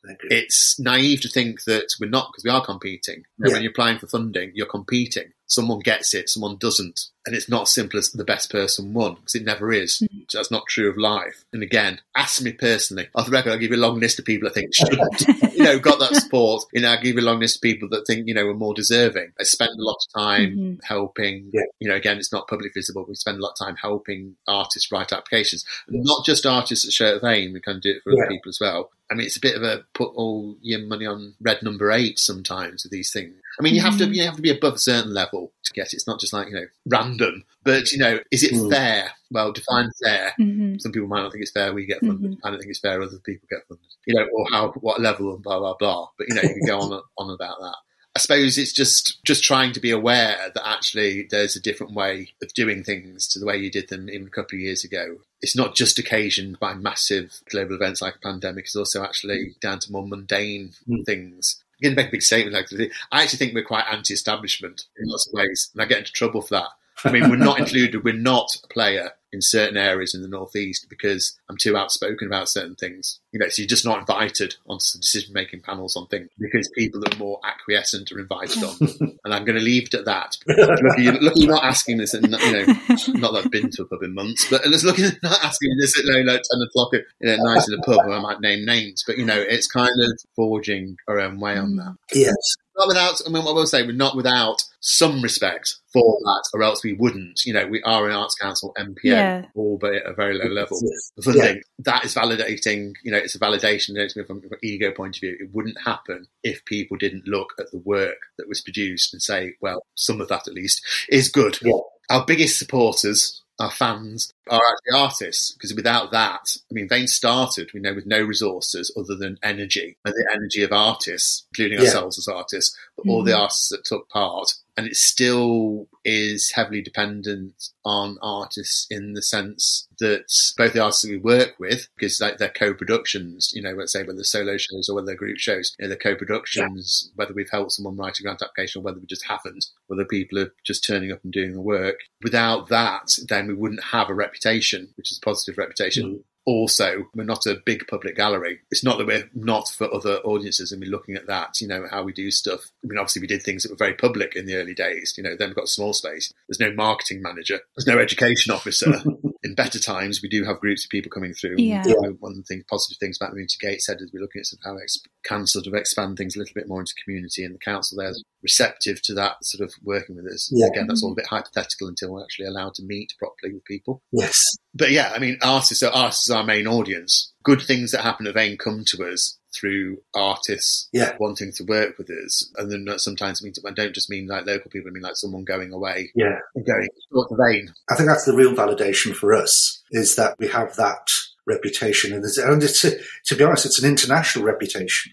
It's naive to think that we're not, because we are competing. You know, yeah. When you're applying for funding, you're competing. Someone gets it, someone doesn't. And it's not as simple as the best person won, because it never is. Mm-hmm. That's not true of life. And again, ask me personally. Off the record, I'll give you a long list of people I think shouldn't, you know, got that support. You know, I'll give you a long list of people that think, you know, are more deserving. I spend a lot of time mm-hmm. helping, yeah. you know, again, it's not publicly visible. We spend a lot of time helping artists write applications. And not just artists at Shirt Vane, we can do it for yeah. other people as well. I mean, it's a bit of a put all your money on red number eight sometimes with these things. I mean, you have to you have to be above a certain level to get it. It's not just like, you know, random. But, you know, is it mm. fair? Well, define fair. Mm-hmm. Some people might not think it's fair we get funded. Mm-hmm. I don't think it's fair other people get funded. You know, or how, what level and blah, blah, blah. But, you know, you can go on on about that. I suppose it's just, just trying to be aware that actually there's a different way of doing things to the way you did them even a couple of years ago. It's not just occasioned by massive global events like a pandemic. It's also actually down to more mundane mm. things. I'm going to make a big statement like this. I actually think we're quite anti-establishment in lots of ways, and I get into trouble for that. I mean, we're not included. We're not a player in certain areas in the Northeast because I'm too outspoken about certain things. You know, so you're just not invited onto decision-making panels on things because people that are more acquiescent are invited on. And I'm going to leave it at that. Look, you're, look, you're not asking this, and you know, not that I've been to a pub in months, but just looking, not asking this at you know, like ten o'clock at you know, night in a pub, where I might name names, but you know, it's kind of forging our own way on that. Yes. Not without, I mean, what I will say, we're not without some respect for that, or else we wouldn't. You know, we are an Arts Council M P O, yeah. albeit at a very low level. The funding, yeah. that is validating, you know, it's a validation from an ego point of view. It wouldn't happen if people didn't look at the work that was produced and say, well, some of that at least is good. Yeah. Our biggest supporters, our fans, are actually artists, because without that, I mean, Vane started, we know, with no resources other than energy, and the energy of artists, including yeah. ourselves as artists, but mm-hmm. all the artists that took part. And it still is heavily dependent on artists in the sense that both the artists that we work with, because like they're co-productions, you know, let's say whether they're solo shows or whether they're group shows, you know, they're co-productions, yeah. whether we've helped someone write a grant application or whether we just haven't, whether people are just turning up and doing the work. Without that, then we wouldn't have a reputation, which is a positive reputation. Mm. Also, we're not a big public gallery. It's not that we're not for other audiences, and we're looking at that, you know, how we do stuff. I mean, obviously we did things that were very public in the early days, you know, then we've got a small space. There's no marketing manager. There's no education officer. In better times, we do have groups of people coming through. Yeah. And, you know, one of the things, positive things about moving to Gateshead is we're looking at sort of how it can sort of expand things a little bit more into community, and the council there's receptive to that sort of working with us. Yeah. Again, that's all a bit hypothetical until we're actually allowed to meet properly with people. Yes. But yeah, I mean, artists are artists are our main audience. Good things that happen at Vane come to us through artists yeah. wanting to work with us. And then sometimes I, mean, I don't just mean like local people, I mean like someone going away yeah. and going to Vane. I think that's the real validation for us, is that we have that reputation. And, and it's, to be honest, it's an international reputation.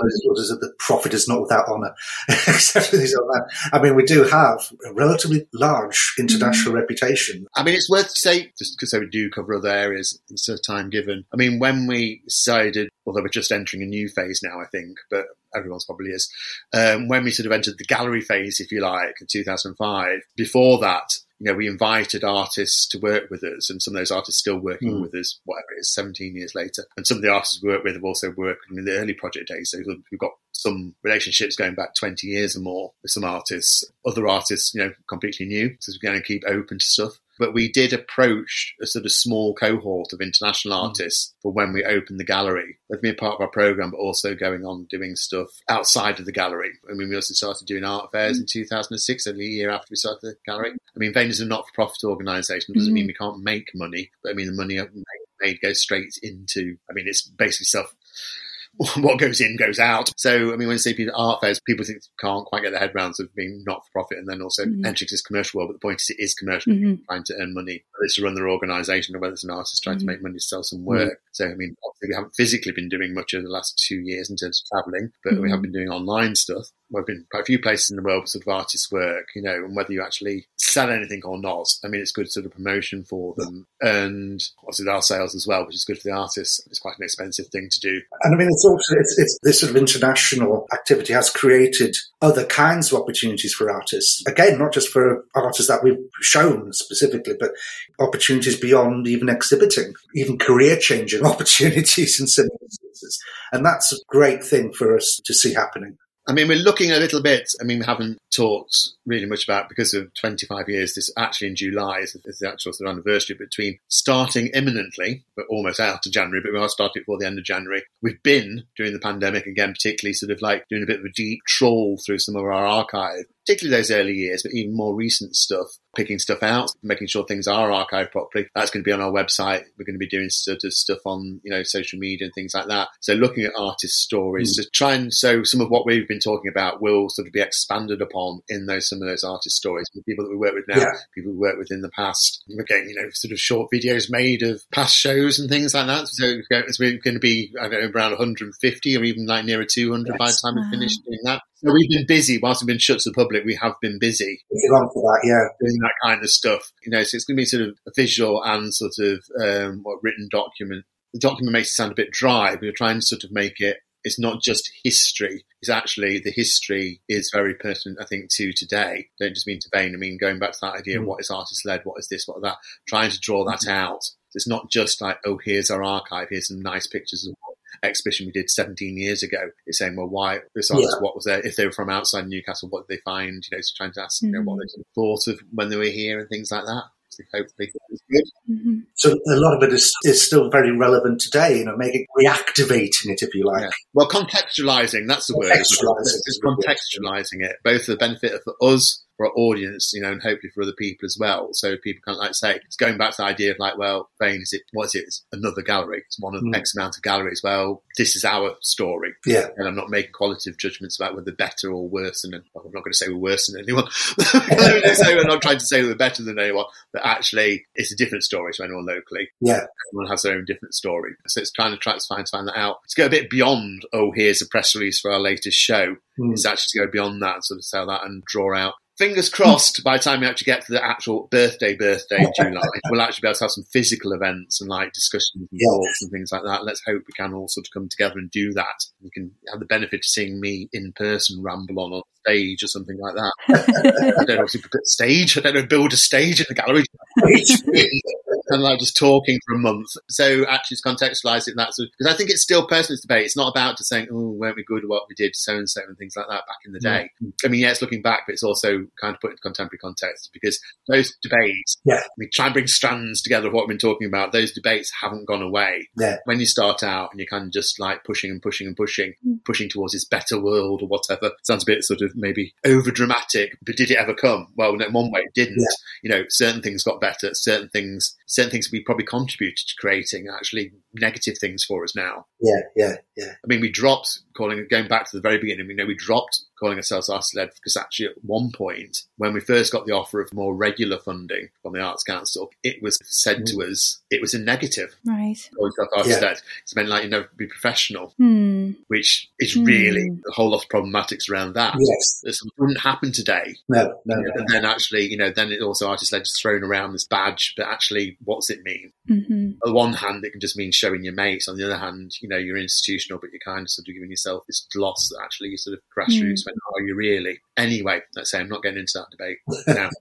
The profit is not without honour. I mean, we do have a relatively large international mm. reputation. I mean, it's worth to say, just because we do cover other areas instead of time given. I mean, when we decided, although we're just entering a new phase now, I think, but everyone's probably is, um, when we sort of entered the gallery phase, if you like, in two thousand five, before that, you know, we invited artists to work with us, and some of those artists still working mm. with us, whatever it is, seventeen years later. And some of the artists we work with have also worked in the early project days. So we've got some relationships going back twenty years or more with some artists. Other artists, you know, completely new, so we're going to keep open to stuff. But we did approach a sort of small cohort of international artists mm. for when we opened the gallery. They've been part of our programme, but also going on doing stuff outside of the gallery. I mean, we also started doing art fairs mm. in two thousand six, only a year after we started the gallery. I mean, Vane is a not-for-profit organisation. It doesn't mm. mean we can't make money, but I mean, the money made goes straight into, I mean, it's basically self... what goes in goes out. So, I mean, when you say people art fairs, people think can't quite get their head around of being not for profit and then also mm-hmm. entering this commercial world. But the point is, it is commercial, mm-hmm. trying to earn money, whether it's to run their organisation or whether it's an artist trying mm-hmm. to make money to sell some work. Mm-hmm. So, I mean, obviously we haven't physically been doing much over the last two years in terms of travelling, but mm-hmm. we have been doing online stuff. We've been quite a few places in the world with sort of artists' work, you know, and whether you actually sell anything or not, I mean, it's good sort of promotion for them. And obviously there are sales as well, which is good for the artists. It's quite an expensive thing to do. And I mean, it's also, it's, it's this sort of international activity has created other kinds of opportunities for artists. Again, not just for artists that we've shown specifically, but opportunities beyond even exhibiting, even career-changing opportunities in some instances. audiences. And that's a great thing for us to see happening. I mean, we're looking a little bit, I mean, we haven't talked really much about, because of twenty-five years, this actually in July is, is the actual sort of anniversary between starting imminently, but almost out of January, but we are starting before the end of January. We've been, during the pandemic, again, particularly sort of like doing a bit of a deep trawl through some of our archive, particularly those early years, but even more recent stuff, picking stuff out, making sure things are archived properly. That's going to be on our website. We're going to be doing sort of stuff on, you know, social media and things like that. So looking at artist stories mm. to try and, so some of what we've been talking about will sort of be expanded upon in those, some of those artist stories. The people that we work with now, yeah. people we worked with in the past. We're getting, you know, sort of short videos made of past shows and things like that. So it's going to be, I don't know, around one hundred fifty or even like nearer two hundred yes. by the time we finish doing that. So we've been busy. Whilst we've been shut to the public, we have been busy. On for that, yeah. Doing that kind of stuff. You know, so it's going to be sort of a visual and sort of um, what written document. The document makes it sound a bit dry, but we're trying to sort of make it, it's not just history. It's actually, the history is very pertinent, I think, to today. Don't just mean to Vane. I mean, going back to that idea mm. of what is artist-led, what is this, what is that, trying to draw that mm-hmm. out. It's not just like, oh, here's our archive, here's some nice pictures of what exhibition we did seventeen years ago. It's saying, well, why this artist, yeah. what was there? If they were from outside Newcastle, what did they find? You know, so trying to ask, mm-hmm. you know, what they thought of when they were here and things like that. So hopefully it was good. Mm-hmm. So a lot of it is, is still very relevant today, you know, making, reactivating it, if you like. Yeah. Well, contextualizing, that's the word. It's contextualizing it, both for the benefit of us, for our audience, you know, and hopefully for other people as well. So people can't like say, it's going back to the idea of like, well, Vane, is it, what is it? It's another gallery. It's one of mm. X amount of galleries. Well, this is our story. Yeah. And I'm not making qualitative judgments about whether they're better or worse than, well, I'm not going to say we're worse than anyone. I'm not trying to say we're better than anyone, but actually it's a different story to anyone locally. Yeah. Everyone has their own different story. So it's trying to try to find, find that out. To go a bit beyond, oh, here's a press release for our latest show. Mm. It's actually to go beyond that and sort of sell that and draw out. Fingers crossed, by the time we actually get to the actual birthday, birthday in July, we'll actually be able to have some physical events and like discussions and yeah. talks and things like that. Let's hope we can all sort of come together and do that. We can have the benefit of seeing me in person ramble on a stage or something like that. I don't know if we could put a stage. I don't know, build a stage in the gallery. And like just talking for a month. So actually to contextualise it in that sort of, because I think it's still personal debate. It's not about just saying, oh, weren't we good at what we did so and so and things like that back in the day. Mm-hmm. I mean, yeah, it's looking back, but it's also kind of put into contemporary context, because those debates, yeah. we try and bring strands together of what we've been talking about. Those debates haven't gone away. Yeah. When you start out and you're kind of just like pushing and pushing and pushing, mm-hmm. pushing towards this better world or whatever, sounds a bit sort of maybe over dramatic, but did it ever come? Well, in one way it didn't. Yeah. You know, certain things got better, certain things, certain things we probably contributed to creating actually negative things for us now. Yeah, yeah, yeah. I mean, we dropped calling, going back to the very beginning, we know we dropped calling ourselves artist-led because actually at one point, when we first got the offer of more regular funding from the Arts Council, it was said mm. to us, it was a negative. Right. Calling ourselves artist-led. Yeah. It's meant like you never be professional, mm. which is mm. really a whole lot of problematics around that. Yes. This wouldn't happen today. No, no, you know, no. And then actually, you know, then it also artist-led is thrown around this badge, but actually, what's it mean? Mm-hmm. On the one hand, it can just mean showing your mates. On the other hand, you know, you're institutional, but you're kind of sort of giving yourself this gloss that actually you're sort of grassroots. Mm. When are you really? Anyway, let's say I'm not getting into that debate now.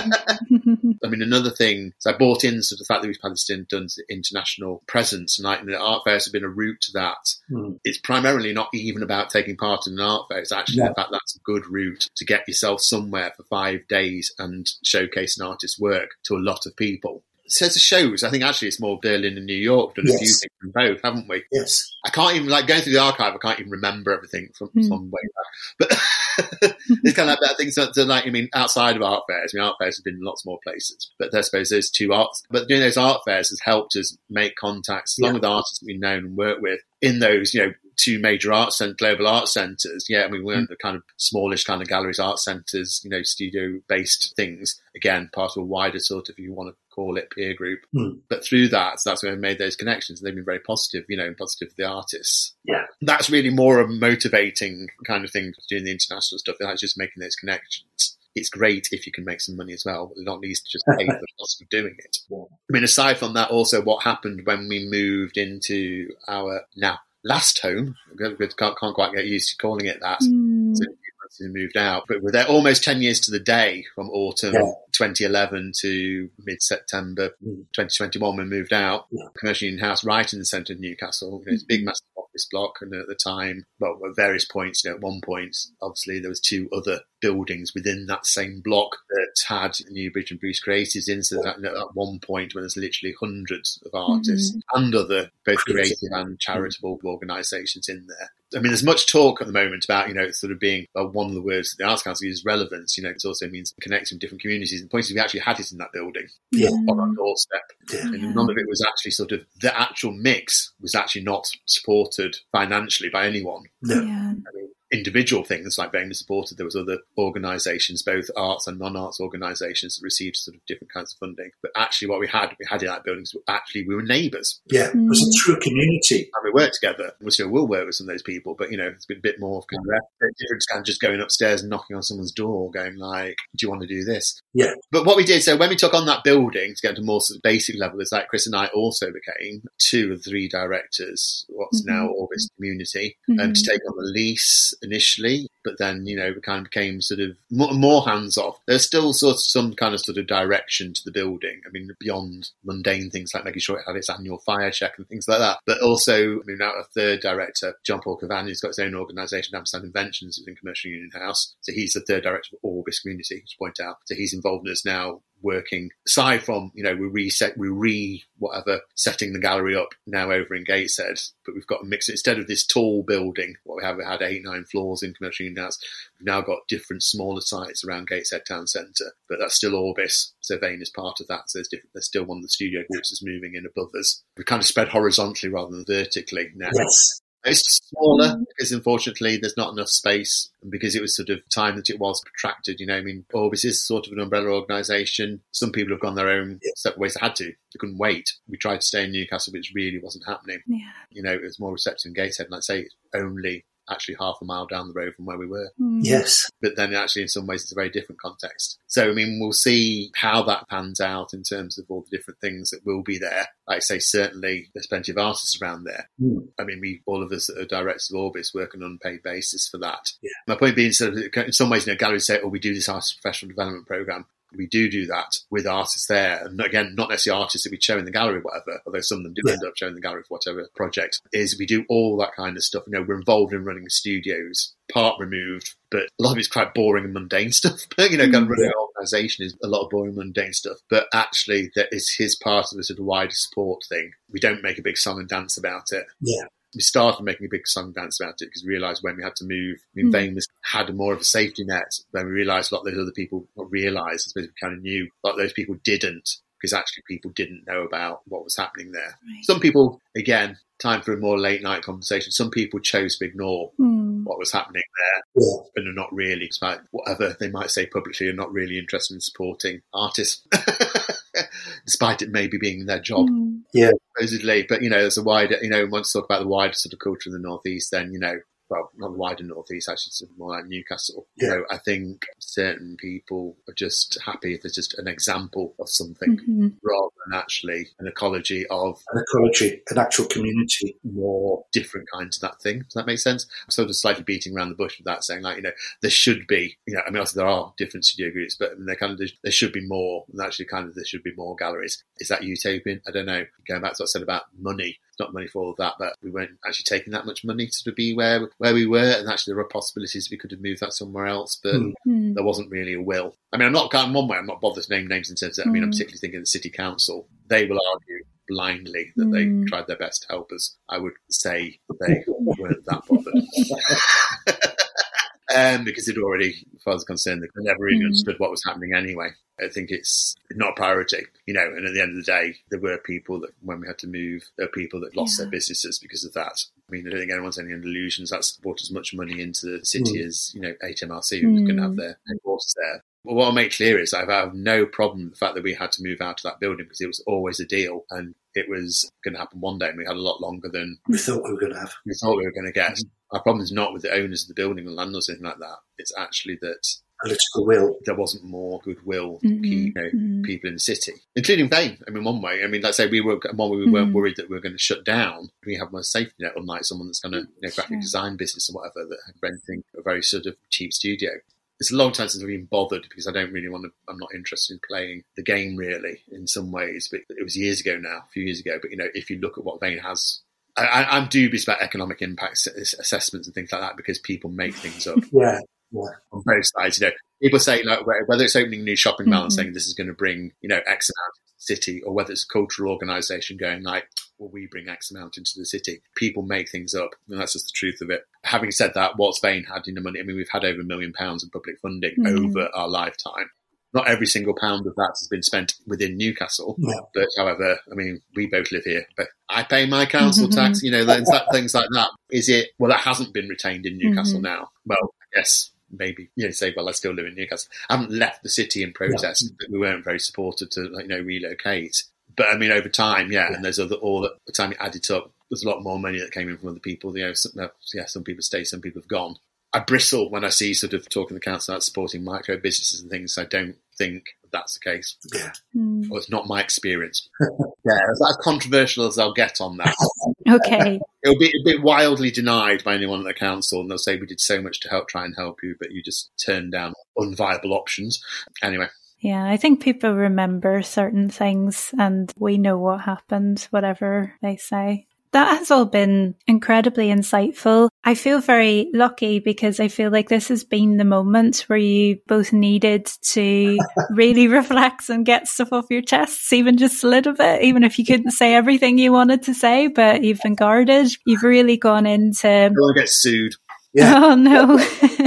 I mean, another thing, so I bought into the fact that we've had this done international presence, and like the art fairs have been a route to that. Mm. It's primarily not even about taking part in an art fair. It's actually yeah. the fact that's a good route to get yourself somewhere for five days and showcase an artist's work to a lot of people. So the shows, I think actually it's more Berlin and New York. We've done yes. a few things from both, haven't we? Yes. I can't even, like, going through the archive, I can't even remember everything from, mm. from way back. But it's kind of like that thing, so, so like, I mean, outside of art fairs, I mean, art fairs have been in lots more places, but I suppose those two arts, but doing those art fairs has helped us make contacts, along yeah. with artists that we've known and worked with, in those, you know, two major art cent- global art centres. Yeah, I mean, we're mm. the kind of smallish kind of galleries, art centres, you know, studio-based things. Again, part of a wider sort of, if you want to call it, peer group. Mm. But through that, so that's where we made those connections. They've been very positive, you know, and positive for the artists. Yeah. That's really more a motivating kind of thing doing the international stuff. That's just making those connections. It's great if you can make some money as well, but not least just pay for the cost of doing it. Yeah. I mean, aside from that, also what happened when we moved into our now last home, we can't, can't quite get used to calling it that. Mm. So we moved out, but we're there almost ten years to the day from autumn yeah. twenty eleven to mid-September mm. twenty twenty-one. We moved out. Yeah. Commercial Union House, right in the centre of Newcastle. You know, it's a big, massive office office block. And at the time, well, at various points, you know, at one point, obviously there was two other buildings within that same block that had Newbridge and Bruce Creatives in. So that, at one point when there's literally hundreds of artists mm-hmm. and other both creative and charitable organisations in there. I mean, there's much talk at the moment about, you know, sort of being, well, one of the words that the Arts Council uses, relevance. You know, it also means connecting with different communities. And the point is we actually had it in that building yeah. on our doorstep. Yeah. And none of it was actually sort of, the actual mix was actually not supported financially by anyone. No. Yeah. I mean, individual things like Vane was supported. There was other organisations, both arts and non-arts organisations, that received sort of different kinds of funding. But actually, what we had, we had in that building, so actually we were neighbours. Yeah, it was a true community, and we worked together. We still will work with some of those people, but you know, it's been a bit more of kind of a different kind of just going upstairs and knocking on someone's door, going like, "Do you want to do this?" Yeah. But what we did, so when we took on that building to get to more sort of basic level, is like Chris and I also became two of three directors, what's mm-hmm. now Orbis Community, mm-hmm. um, to take on the lease initially. But then, you know, we kind of became sort of more, more hands-off. There's still sort of some kind of sort of direction to the building. I mean, beyond mundane things like making sure it had its annual fire check and things like that. But also, I mean, now a third director, John Paul Cavani, has got his own organisation, Ampersand Inventions, within Commercial Union House. So he's the third director of Orbis Community, to point out. So he's involved in us now working aside from, you know, we reset, we re whatever, setting the gallery up now over in Gateshead, but we've got a mix. Instead of this tall building, what we have, we had eight, nine floors in Commercial Union House. We've now got different smaller sites around Gateshead Town Centre, but that's still Orbis. So Vane is part of that. So there's different, there's still one of the studio groups that's moving in above us. We've kind of spread horizontally rather than vertically now. Yes. It's smaller because, unfortunately, there's not enough space, and because it was sort of time that it was protracted. You know, I mean, Orbis is sort of an umbrella organisation. Some people have gone their own separate ways. They had to. They couldn't wait. We tried to stay in Newcastle, but it really wasn't happening. Yeah. You know, it was more receptive in Gateshead, and I'd say it's only actually half a mile down the road from where we were. Mm. Yes. But then actually in some ways it's a very different context. So, I mean, we'll see how that pans out in terms of all the different things that will be there. Like I say, certainly there's plenty of artists around there. Mm. I mean, we, all of us that are directors of Orbis work on an unpaid basis for that. Yeah. My point being, sort of, in some ways, you know, galleries say, oh, we do this artist professional development programme. We do do that with artists there. And again, not necessarily artists that we show in the gallery or whatever, although some of them do yeah. end up showing in the gallery for whatever project, is we do all that kind of stuff. You know, we're involved in running studios, part removed, but a lot of it's quite boring and mundane stuff. But, you know, kind of running yeah. an organisation is a lot of boring, mundane stuff. But actually, that is his part of a sort of wider support thing. We don't make a big song and dance about it. Yeah. We started making a big song dance about it because we realised when we had to move, I mean, mm. Vane was, had more of a safety net. Then we realised a lot of those other people, not realised, I suppose we kind of knew, a lot of those people didn't, because actually people didn't know about what was happening there. Right. Some people, again, time for a more late night conversation, some people chose to ignore mm. what was happening there yeah. and are not really, despite whatever they might say publicly, are not really interested in supporting artists. Despite it maybe being their job, mm. yeah, supposedly. But, you know, there's a wider, you know, once you talk about the wider sort of culture in the North East, then, you know, well, not the wider North East, actually, sort of more like Newcastle. Yeah. You know, I think certain people are just happy if there's just an example of something mm-hmm. rather than actually an ecology of an ecology, an actual community, more different kinds of that thing. Does that make sense? I'm sort of slightly beating around the bush with that, saying like, you know, there should be, you know, I mean, also there are different studio groups, but there kind of there should be more, and actually, kind of there should be more galleries. Is that utopian? I don't know. Going back to what I said about money. Not money for all of that, but we weren't actually taking that much money to be where where we were, and actually there were possibilities we could have moved that somewhere else, but mm. there wasn't really a will. I mean, I'm not in one way, I'm not bothered to name names in terms of, I mean, I'm particularly thinking of the City Council. They will argue blindly that mm. they tried their best to help us. I would say they weren't that bothered. Um, because it already, as far as I'm concerned, they never really mm. understood what was happening anyway. I think it's not a priority, you know, and at the end of the day, there were people that, when we had to move, there were people that lost yeah. their businesses because of that. I mean, I don't think anyone's any illusions that's brought as much money into the city mm. as, you know, H M R C, who's mm. going to have their headquarters there. But what I'll make clear is I have no problem with the fact that we had to move out of that building because it was always a deal and it was going to happen one day, and we had a lot longer than we thought we were going to have. We thought we were going to get. Mm. Our problem is not with the owners of the building or landlords or anything like that. It's actually that political will. There wasn't more goodwill mm-hmm. to keep, you know, mm-hmm. people in the city, including Vane. I mean, one way. I mean, let's say we were one way we weren't mm-hmm. worried that we were going to shut down. We have more safety net, unlike someone that's got a, you know, graphic sure. design business or whatever that had renting a very sort of cheap studio. It's a long time since I've been bothered because I don't really want to, I'm not interested in playing the game really in some ways, but it was years ago now, a few years ago. But, you know, if you look at what Vane has I, I'm dubious about economic impact assessments and things like that because people make things up. Yeah. Yeah. On both sides, you know, people say like whether it's opening a new shopping mall mm-hmm. and saying this is going to bring, you know, X amount to the city, or whether it's a cultural organisation going like, well, we bring X amount into the city. People make things up, and that's just the truth of it. Having said that, what's Vane had in the money? I mean, we've had over a million pounds of public funding mm-hmm. over our lifetime. Not every single pound of that has been spent within Newcastle, yeah. but however, I mean, we both live here, but I pay my council mm-hmm. tax, you know, things like that. Is it, well, that hasn't been retained in Newcastle mm-hmm. now. Well, I guess maybe, you know, say, well, I still live in Newcastle. I haven't left the city in protest, yeah. but we weren't very supportive to, like, you know, relocate. But I mean, over time, yeah, yeah. and there's other, all the time you add it up, there's a lot more money that came in from other people. You know, some, yeah, some people stay, some people have gone. I bristle when I see sort of talking to the council about supporting micro businesses and things. I don't think that's the case. Yeah. Mm. Well, it's not my experience. Yeah, it's as controversial as I'll get on that. Okay. It'll be a bit wildly denied by anyone at the council, and they'll say we did so much to help try and help you, but you just turned down unviable options. Anyway. Yeah, I think people remember certain things and we know what happened, whatever they say. That has all been incredibly insightful. I feel very lucky because I feel like this has been the moment where you both needed to really reflect and get stuff off your chests, even just a little bit, even if you couldn't say everything you wanted to say, but you've been guarded. You've really gone into... I don't want to get sued. Yeah. Oh, no.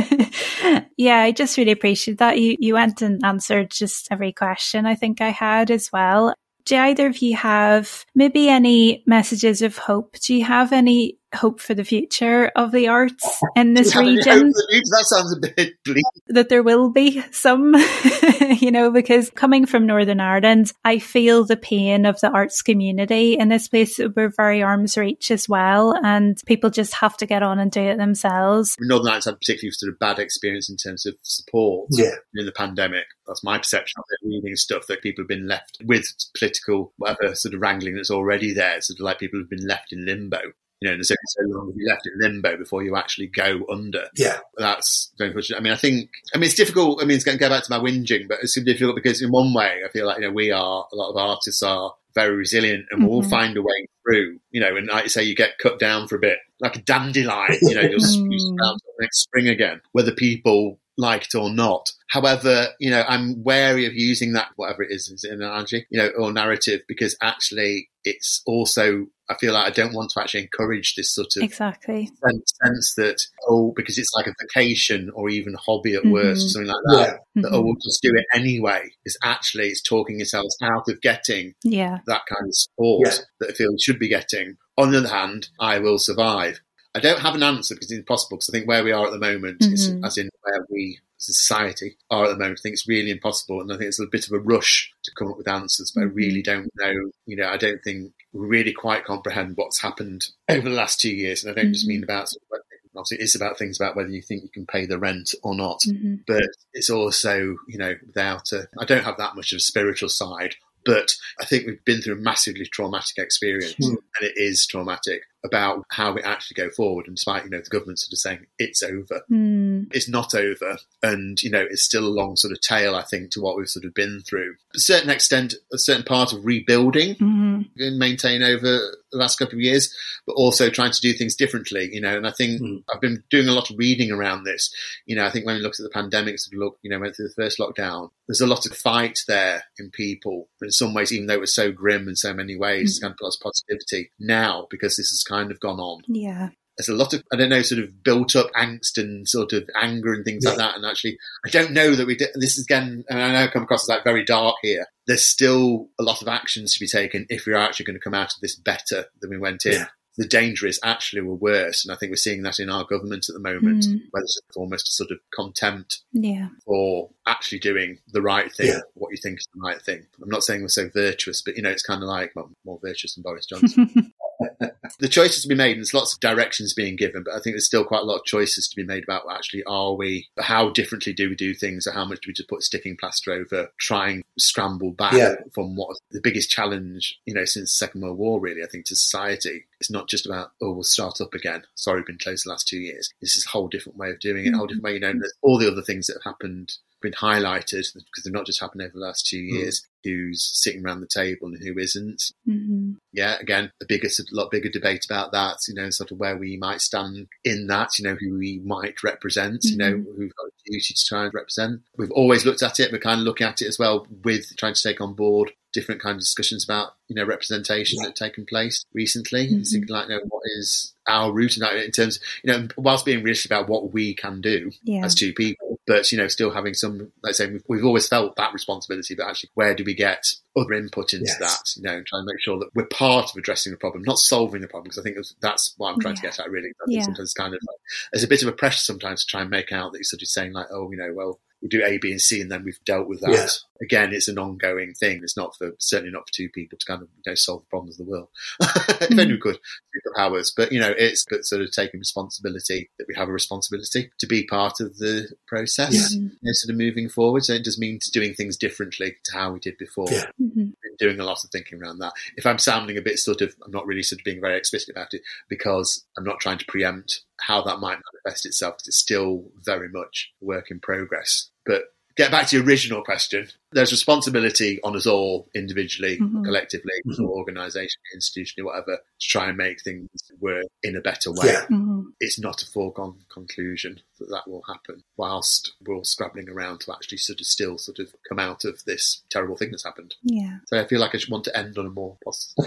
Yeah, I just really appreciate that. You, you went and answered just every question I think I had as well. Do either of you have maybe any messages of hope? Do you have any hope for the future of the arts in this region? That sounds a bit bleak. That there will be some, you know, because coming from Northern Ireland, I feel the pain of the arts community in this place. We're very arm's reach as well, and people just have to get on and do it themselves. Northern Ireland's had a particularly sort of bad experience in terms of support yeah. in the pandemic. That's my perception of it, reading stuff that people have been left with political, whatever sort of wrangling that's already there, sort of like people have been left in limbo. You know, there's only so long to be left in limbo before you actually go under. Yeah. That's very much, I mean, I think, I mean, it's difficult. I mean, it's going to go back to my whinging, but it's difficult because in one way, I feel like, you know, we are, a lot of artists are very resilient and we'll mm-hmm. find a way through, you know, and like you say, you get cut down for a bit, like a dandelion, you know, you'll sprout next spring again, whether people like it or not. However, you know, I'm wary of using that, whatever it is, is it an analogy, you know, or narrative, because actually it's also, I feel like I don't want to actually encourage this sort of exactly sense, sense that, oh, because it's like a vacation or even hobby at mm-hmm. worst, or something like that, yeah. that, mm-hmm. oh, we'll just do it anyway. Is actually, it's talking yourselves out of getting yeah. that kind of support yeah. that I feel you should be getting. On the other hand, I will survive. I don't have an answer because it's impossible, because I think where we are at the moment, mm-hmm. is, as in where we as a society are at the moment, I think it's really impossible. And I think it's a bit of a rush to come up with answers, but mm-hmm. I really don't know. You know, I don't think we really quite comprehend what's happened over the last two years. And I don't mm-hmm. just mean about, obviously it is about things about whether you think you can pay the rent or not. Mm-hmm. But it's also, you know, without a, I don't have that much of a spiritual side. But I think we've been through a massively traumatic experience, mm. and it is traumatic about how we actually go forward. And despite, you know, the government sort of saying it's over, mm. it's not over. And, you know, it's still a long sort of tail, I think, to what we've sort of been through. To a certain extent, a certain part of rebuilding mm-hmm. and maintain over the last couple of years, but also trying to do things differently, you know. And I think mm. I've been doing a lot of reading around this. You know, I think when we looked at the pandemic, sort of look, you know, went through the first lockdown, there's a lot of fight there in people. But in some ways, even though it was so grim in so many ways, mm. it's kind of lots of positivity now because this has kind of gone on. Yeah. There's a lot of, I don't know, sort of built up angst and sort of anger and things yeah. like that. And actually, I don't know that we did, this is again, and I know I come across as like very dark here. There's still a lot of actions to be taken if we're actually going to come out of this better than we went in. Yeah. The danger is actually we're worse. And I think we're seeing that in our government at the moment, mm. where there's almost a sort of contempt yeah. for actually doing the right thing, yeah. what you think is the right thing. I'm not saying we're so virtuous, but, you know, it's kind of like, well, more virtuous than Boris Johnson. The choices to be made, and there's lots of directions being given, but I think there's still quite a lot of choices to be made about actually are we, how differently do we do things, or how much do we just put sticking plaster over, try and scramble back yeah. from what was the biggest challenge, you know, since the Second World War, really, I think, to society. It's not just about, oh, we'll start up again. Sorry, we've been closed the last two years. This is a whole different way of doing it, a whole different way, you know, and there's all the other things that have happened, been highlighted, because they've not just happened over the last two years. who's sitting around the table and who isn't. Mm-hmm. Yeah, again, a bigger, a lot bigger debate about that, you know, sort of where we might stand in that, you know, who we might represent, mm-hmm. you know, who've got a duty to try and represent. We've always looked at it, we're kind of looking at it as well with trying to take on board different kind of discussions about, you know, representation that have taken place recently. Mm-hmm. It's thinking like, you know, what is our route in that in terms, you know, whilst being realistic about what we can do yeah. as two people, but, you know, still having some, let's say, we've, we've always felt that responsibility, but actually, where do we get other input into yes. that, you know, and try and make sure that we're part of addressing the problem, not solving the problem, because I think that's what I'm trying yeah. to get at, really. I think yeah. sometimes kind of like, there's a bit of a pressure sometimes to try and make out that you're sort of saying like, oh, you know, well, we do A, B, and C, and then we've dealt with that. Yes. Again, it's an ongoing thing. It's not for, certainly not for two people to kind of, you know, solve the problems of the world. If only we could, superpowers. But, you know, it's but sort of taking responsibility, that we have a responsibility to be part of the process, yeah. you know, sort of moving forward. So it does mean doing things differently to how we did before. Yeah. Mm-hmm. Been doing a lot of thinking around that. If I'm sounding a bit sort of, I'm not really sort of being very explicit about it, because I'm not trying to preempt how that might manifest itself, because it's still very much a work in progress. But get back to your original question. There's responsibility on us all, individually, mm-hmm. collectively, mm-hmm. or organisation, institutionally, whatever, to try and make things work in a better way. Yeah. Mm-hmm. It's not a foregone conclusion that that will happen, whilst we're all scrabbling around to actually sort of still sort of come out of this terrible thing that's happened. Yeah. So I feel like I just want to end on a more positive.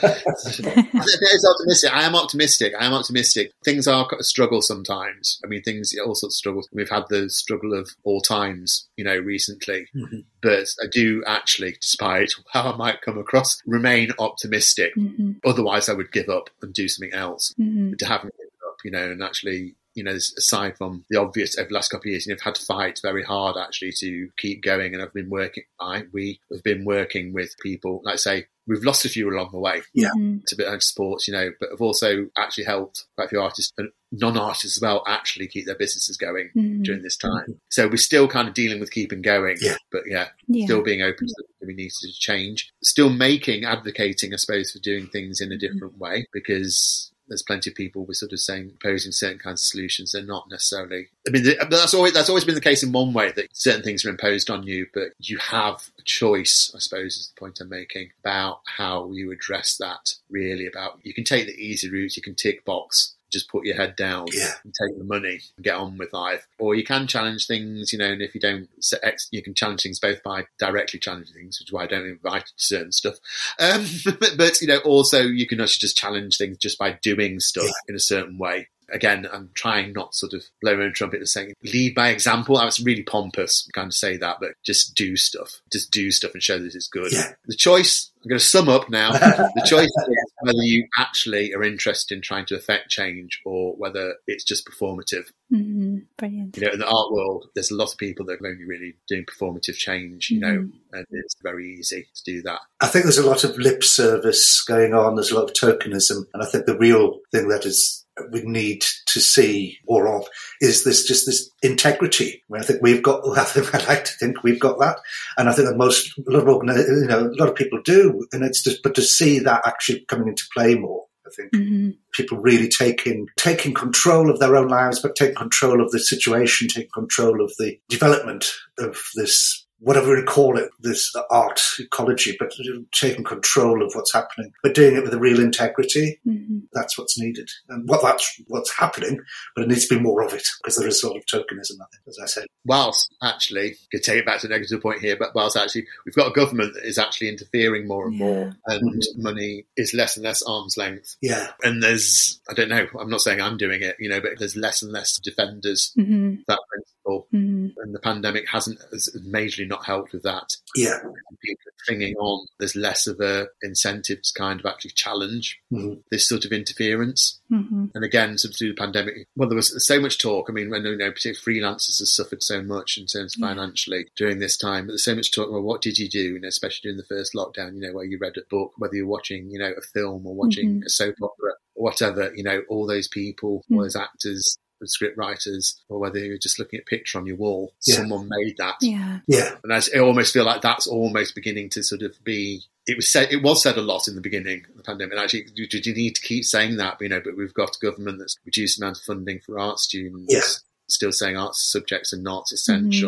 It's optimistic. I am optimistic. I am optimistic. Things are a struggle sometimes. I mean, things, all sorts of struggles. We've had the struggle of all times, you know, recently. Mm-hmm. But I do actually, despite how I might come across, remain optimistic. Mm-hmm. Otherwise, I would give up and do something else. Mm-hmm. But to haven't given up, you know, and actually, you know, aside from the obvious over the last couple of years, you know, I've had to fight very hard actually to keep going. And I've been working, I, we have been working with people, like I say, we've lost a few along the way yeah. to bit of sports, you know, but have also actually helped quite a few artists and non-artists as well actually keep their businesses going mm-hmm. during this time. Mm-hmm. So we're still kind of dealing with keeping going, yeah. but yeah, yeah, still being open to that we need to change. Still making, advocating, I suppose, for doing things in a different mm-hmm. way, because there's plenty of people we're sort of saying, proposing certain kinds of solutions. They're not necessarily, I mean, that's always, that's always been the case in one way, that certain things are imposed on you, but you have a choice, I suppose, is the point I'm making, about how you address that, really. About, you can take the easy route, you can tick box, just put your head down yeah. and take the money and get on with life. Or you can challenge things, you know, and if you don't, you can challenge things both by directly challenging things, which is why I don't invite certain stuff. Um, but, but, you know, also you can actually just challenge things just by doing stuff yeah. in a certain way. Again, I'm trying not sort of blow my own trumpet and saying, lead by example. I was really pompous kind of say that, but just do stuff. Just do stuff and show that it's good. Yeah. The choice, I'm going to sum up now. The choice is whether you actually are interested in trying to affect change or whether it's just performative. Mm-hmm. Brilliant. You know, in the art world, there's a lot of people that are only really doing performative change, you mm-hmm. know, and it's very easy to do that. I think there's a lot of lip service going on. There's a lot of tokenism. And I think the real thing that is we need to see more of is this just this integrity. I mean, I think we've got. I think I like to think we've got that, and I think that most a lot of you know a lot of people do. And it's just but to see that actually coming into play more. I think mm-hmm. people really taking taking control of their own lives, but taking control of the situation, taking control of the development of this. Whatever we call it, this art ecology, but taking control of what's happening, but doing it with a real integrity. Mm-hmm. That's what's needed. And what that's what's happening, but it needs to be more of it, because there is a lot of tokenism, I think, as I said. Whilst actually, could take it back to a negative point here, but whilst actually we've got a government that is actually interfering more and yeah. more, and mm-hmm. money is less and less arm's length. Yeah. And there's, I don't know, I'm not saying I'm doing it, you know, but there's less and less defenders mm-hmm. that principle. Mm-hmm. And the pandemic hasn't has majorly not helped with that. Yeah. People clinging on, there's less of a incentive to kind of actually challenge mm-hmm. this sort of interference. Mm-hmm. And again, sort of through the pandemic, well, there was so much talk. I mean, when you know, particularly freelancers have suffered so much in terms of yeah. financially during this time, but there's so much talk. Well, what did you do? You know, especially during the first lockdown, you know, where you read a book, whether you're watching, you know, a film or watching mm-hmm. a soap opera or whatever, you know, all those people, mm-hmm. all those actors, script writers, or whether you're just looking at a picture on your wall, yeah. someone made that. Yeah. Yeah. And I, I almost feel like that's almost beginning to sort of be, it was said, it was said a lot in the beginning of the pandemic. And actually, you, you need to keep saying that, you know, but we've got a government that's reduced the amount of funding for art students, yeah. still saying arts subjects are not essential. Mm-hmm.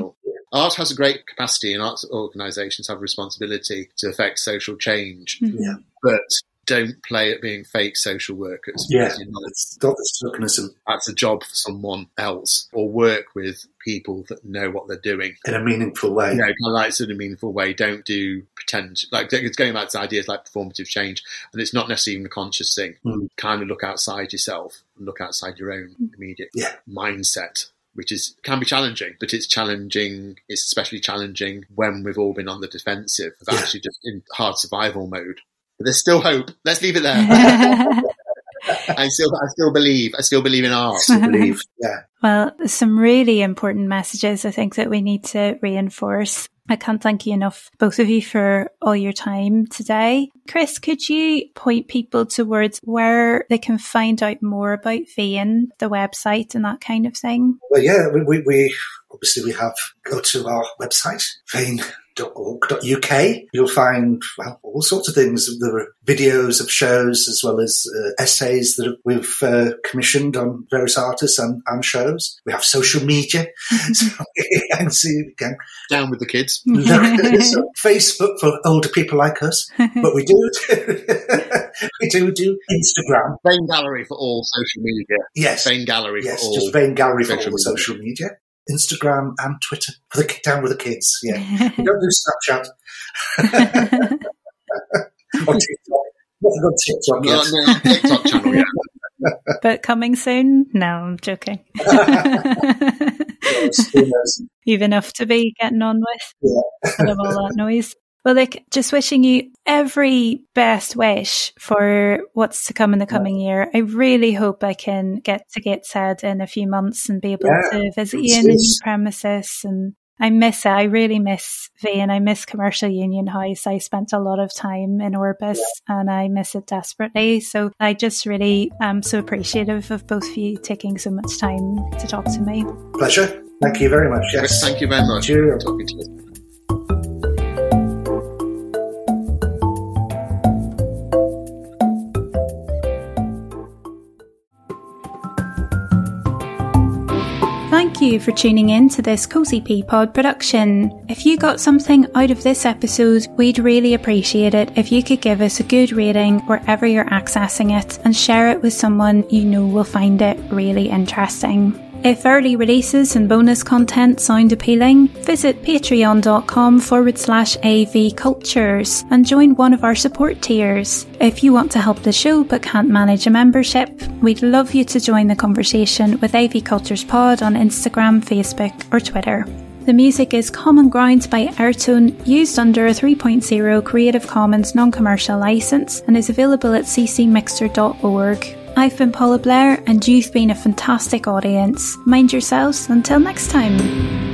art has a great capacity, and arts organisations have a responsibility to affect social change. Mm-hmm. Yeah. But don't play at being fake social workers. Yeah, you know, it's got this tokenism. That's a job for someone else, or work with people that know what they're doing in a meaningful way. Yeah, kind of like sort of meaningful way. Don't do pretend. Like it's going back to ideas like performative change, and it's not necessarily even a conscious thing. Mm. Kind of look outside yourself, and look outside your own immediate yeah. mindset, which is can be challenging, but it's challenging. It's especially challenging when we've all been on the defensive, of yeah. actually just in hard survival mode. But there's still hope. Let's leave it there. I still, I still believe. I still believe in art. I still believe. Yeah. Well, there's some really important messages I think that we need to reinforce. I can't thank you enough, both of you, for all your time today. Chris, could you point people towards where they can find out more about Vane, the website and that kind of thing? Well, yeah, we, we, we obviously we have, go to our website, vane dot org dot U K. You'll find well, all sorts of things. There are videos of shows as well as uh, essays that we've uh, commissioned on various artists and, and shows. We have social media. So you can see, you can Down with the kids. look at so Facebook for older people like us. But we do we do do Instagram. Vane Gallery for all social media. Yes. Vane Gallery yes, for all. just Vane Gallery for all the media. social media. Instagram and Twitter for the down with the kids. Yeah, we don't do Snapchat or TikTok. Nothing on TikTok yet. No, no, TikTok channel, yeah. But coming soon? No, I'm joking. You've enough to be getting on with. Yeah. Out of all that noise. Well, like, just wishing you every best wish for what's to come in the coming year. I really hope I can get to Gateshead in a few months and be able yeah. to visit you in the new premises. And I miss it. I really miss Vane. I miss Commercial Union House. I spent a lot of time in Orbis yeah. and I miss it desperately. So I just really am so appreciative of both of you taking so much time to talk to me. Pleasure. Thank you very much. Yes. Chris, thank you very much Cheers. for talking to us. Thank you for tuning in to this Cozy Pea Pod production. If you got something out of this episode, we'd really appreciate it if you could give us a good rating wherever you're accessing it and share it with someone you know will find it really interesting. If early releases and bonus content sound appealing, visit patreon.com forward slash AV Cultures and join one of our support tiers. If you want to help the show but can't manage a membership, we'd love you to join the conversation with A V Cultures Pod on Instagram, Facebook or Twitter. The music is Common Ground by Airtone, used under a three point oh Creative Commons non-commercial licence and is available at c c mixter dot org. I've been Paula Blair and you've been a fantastic audience. Mind yourselves until next time.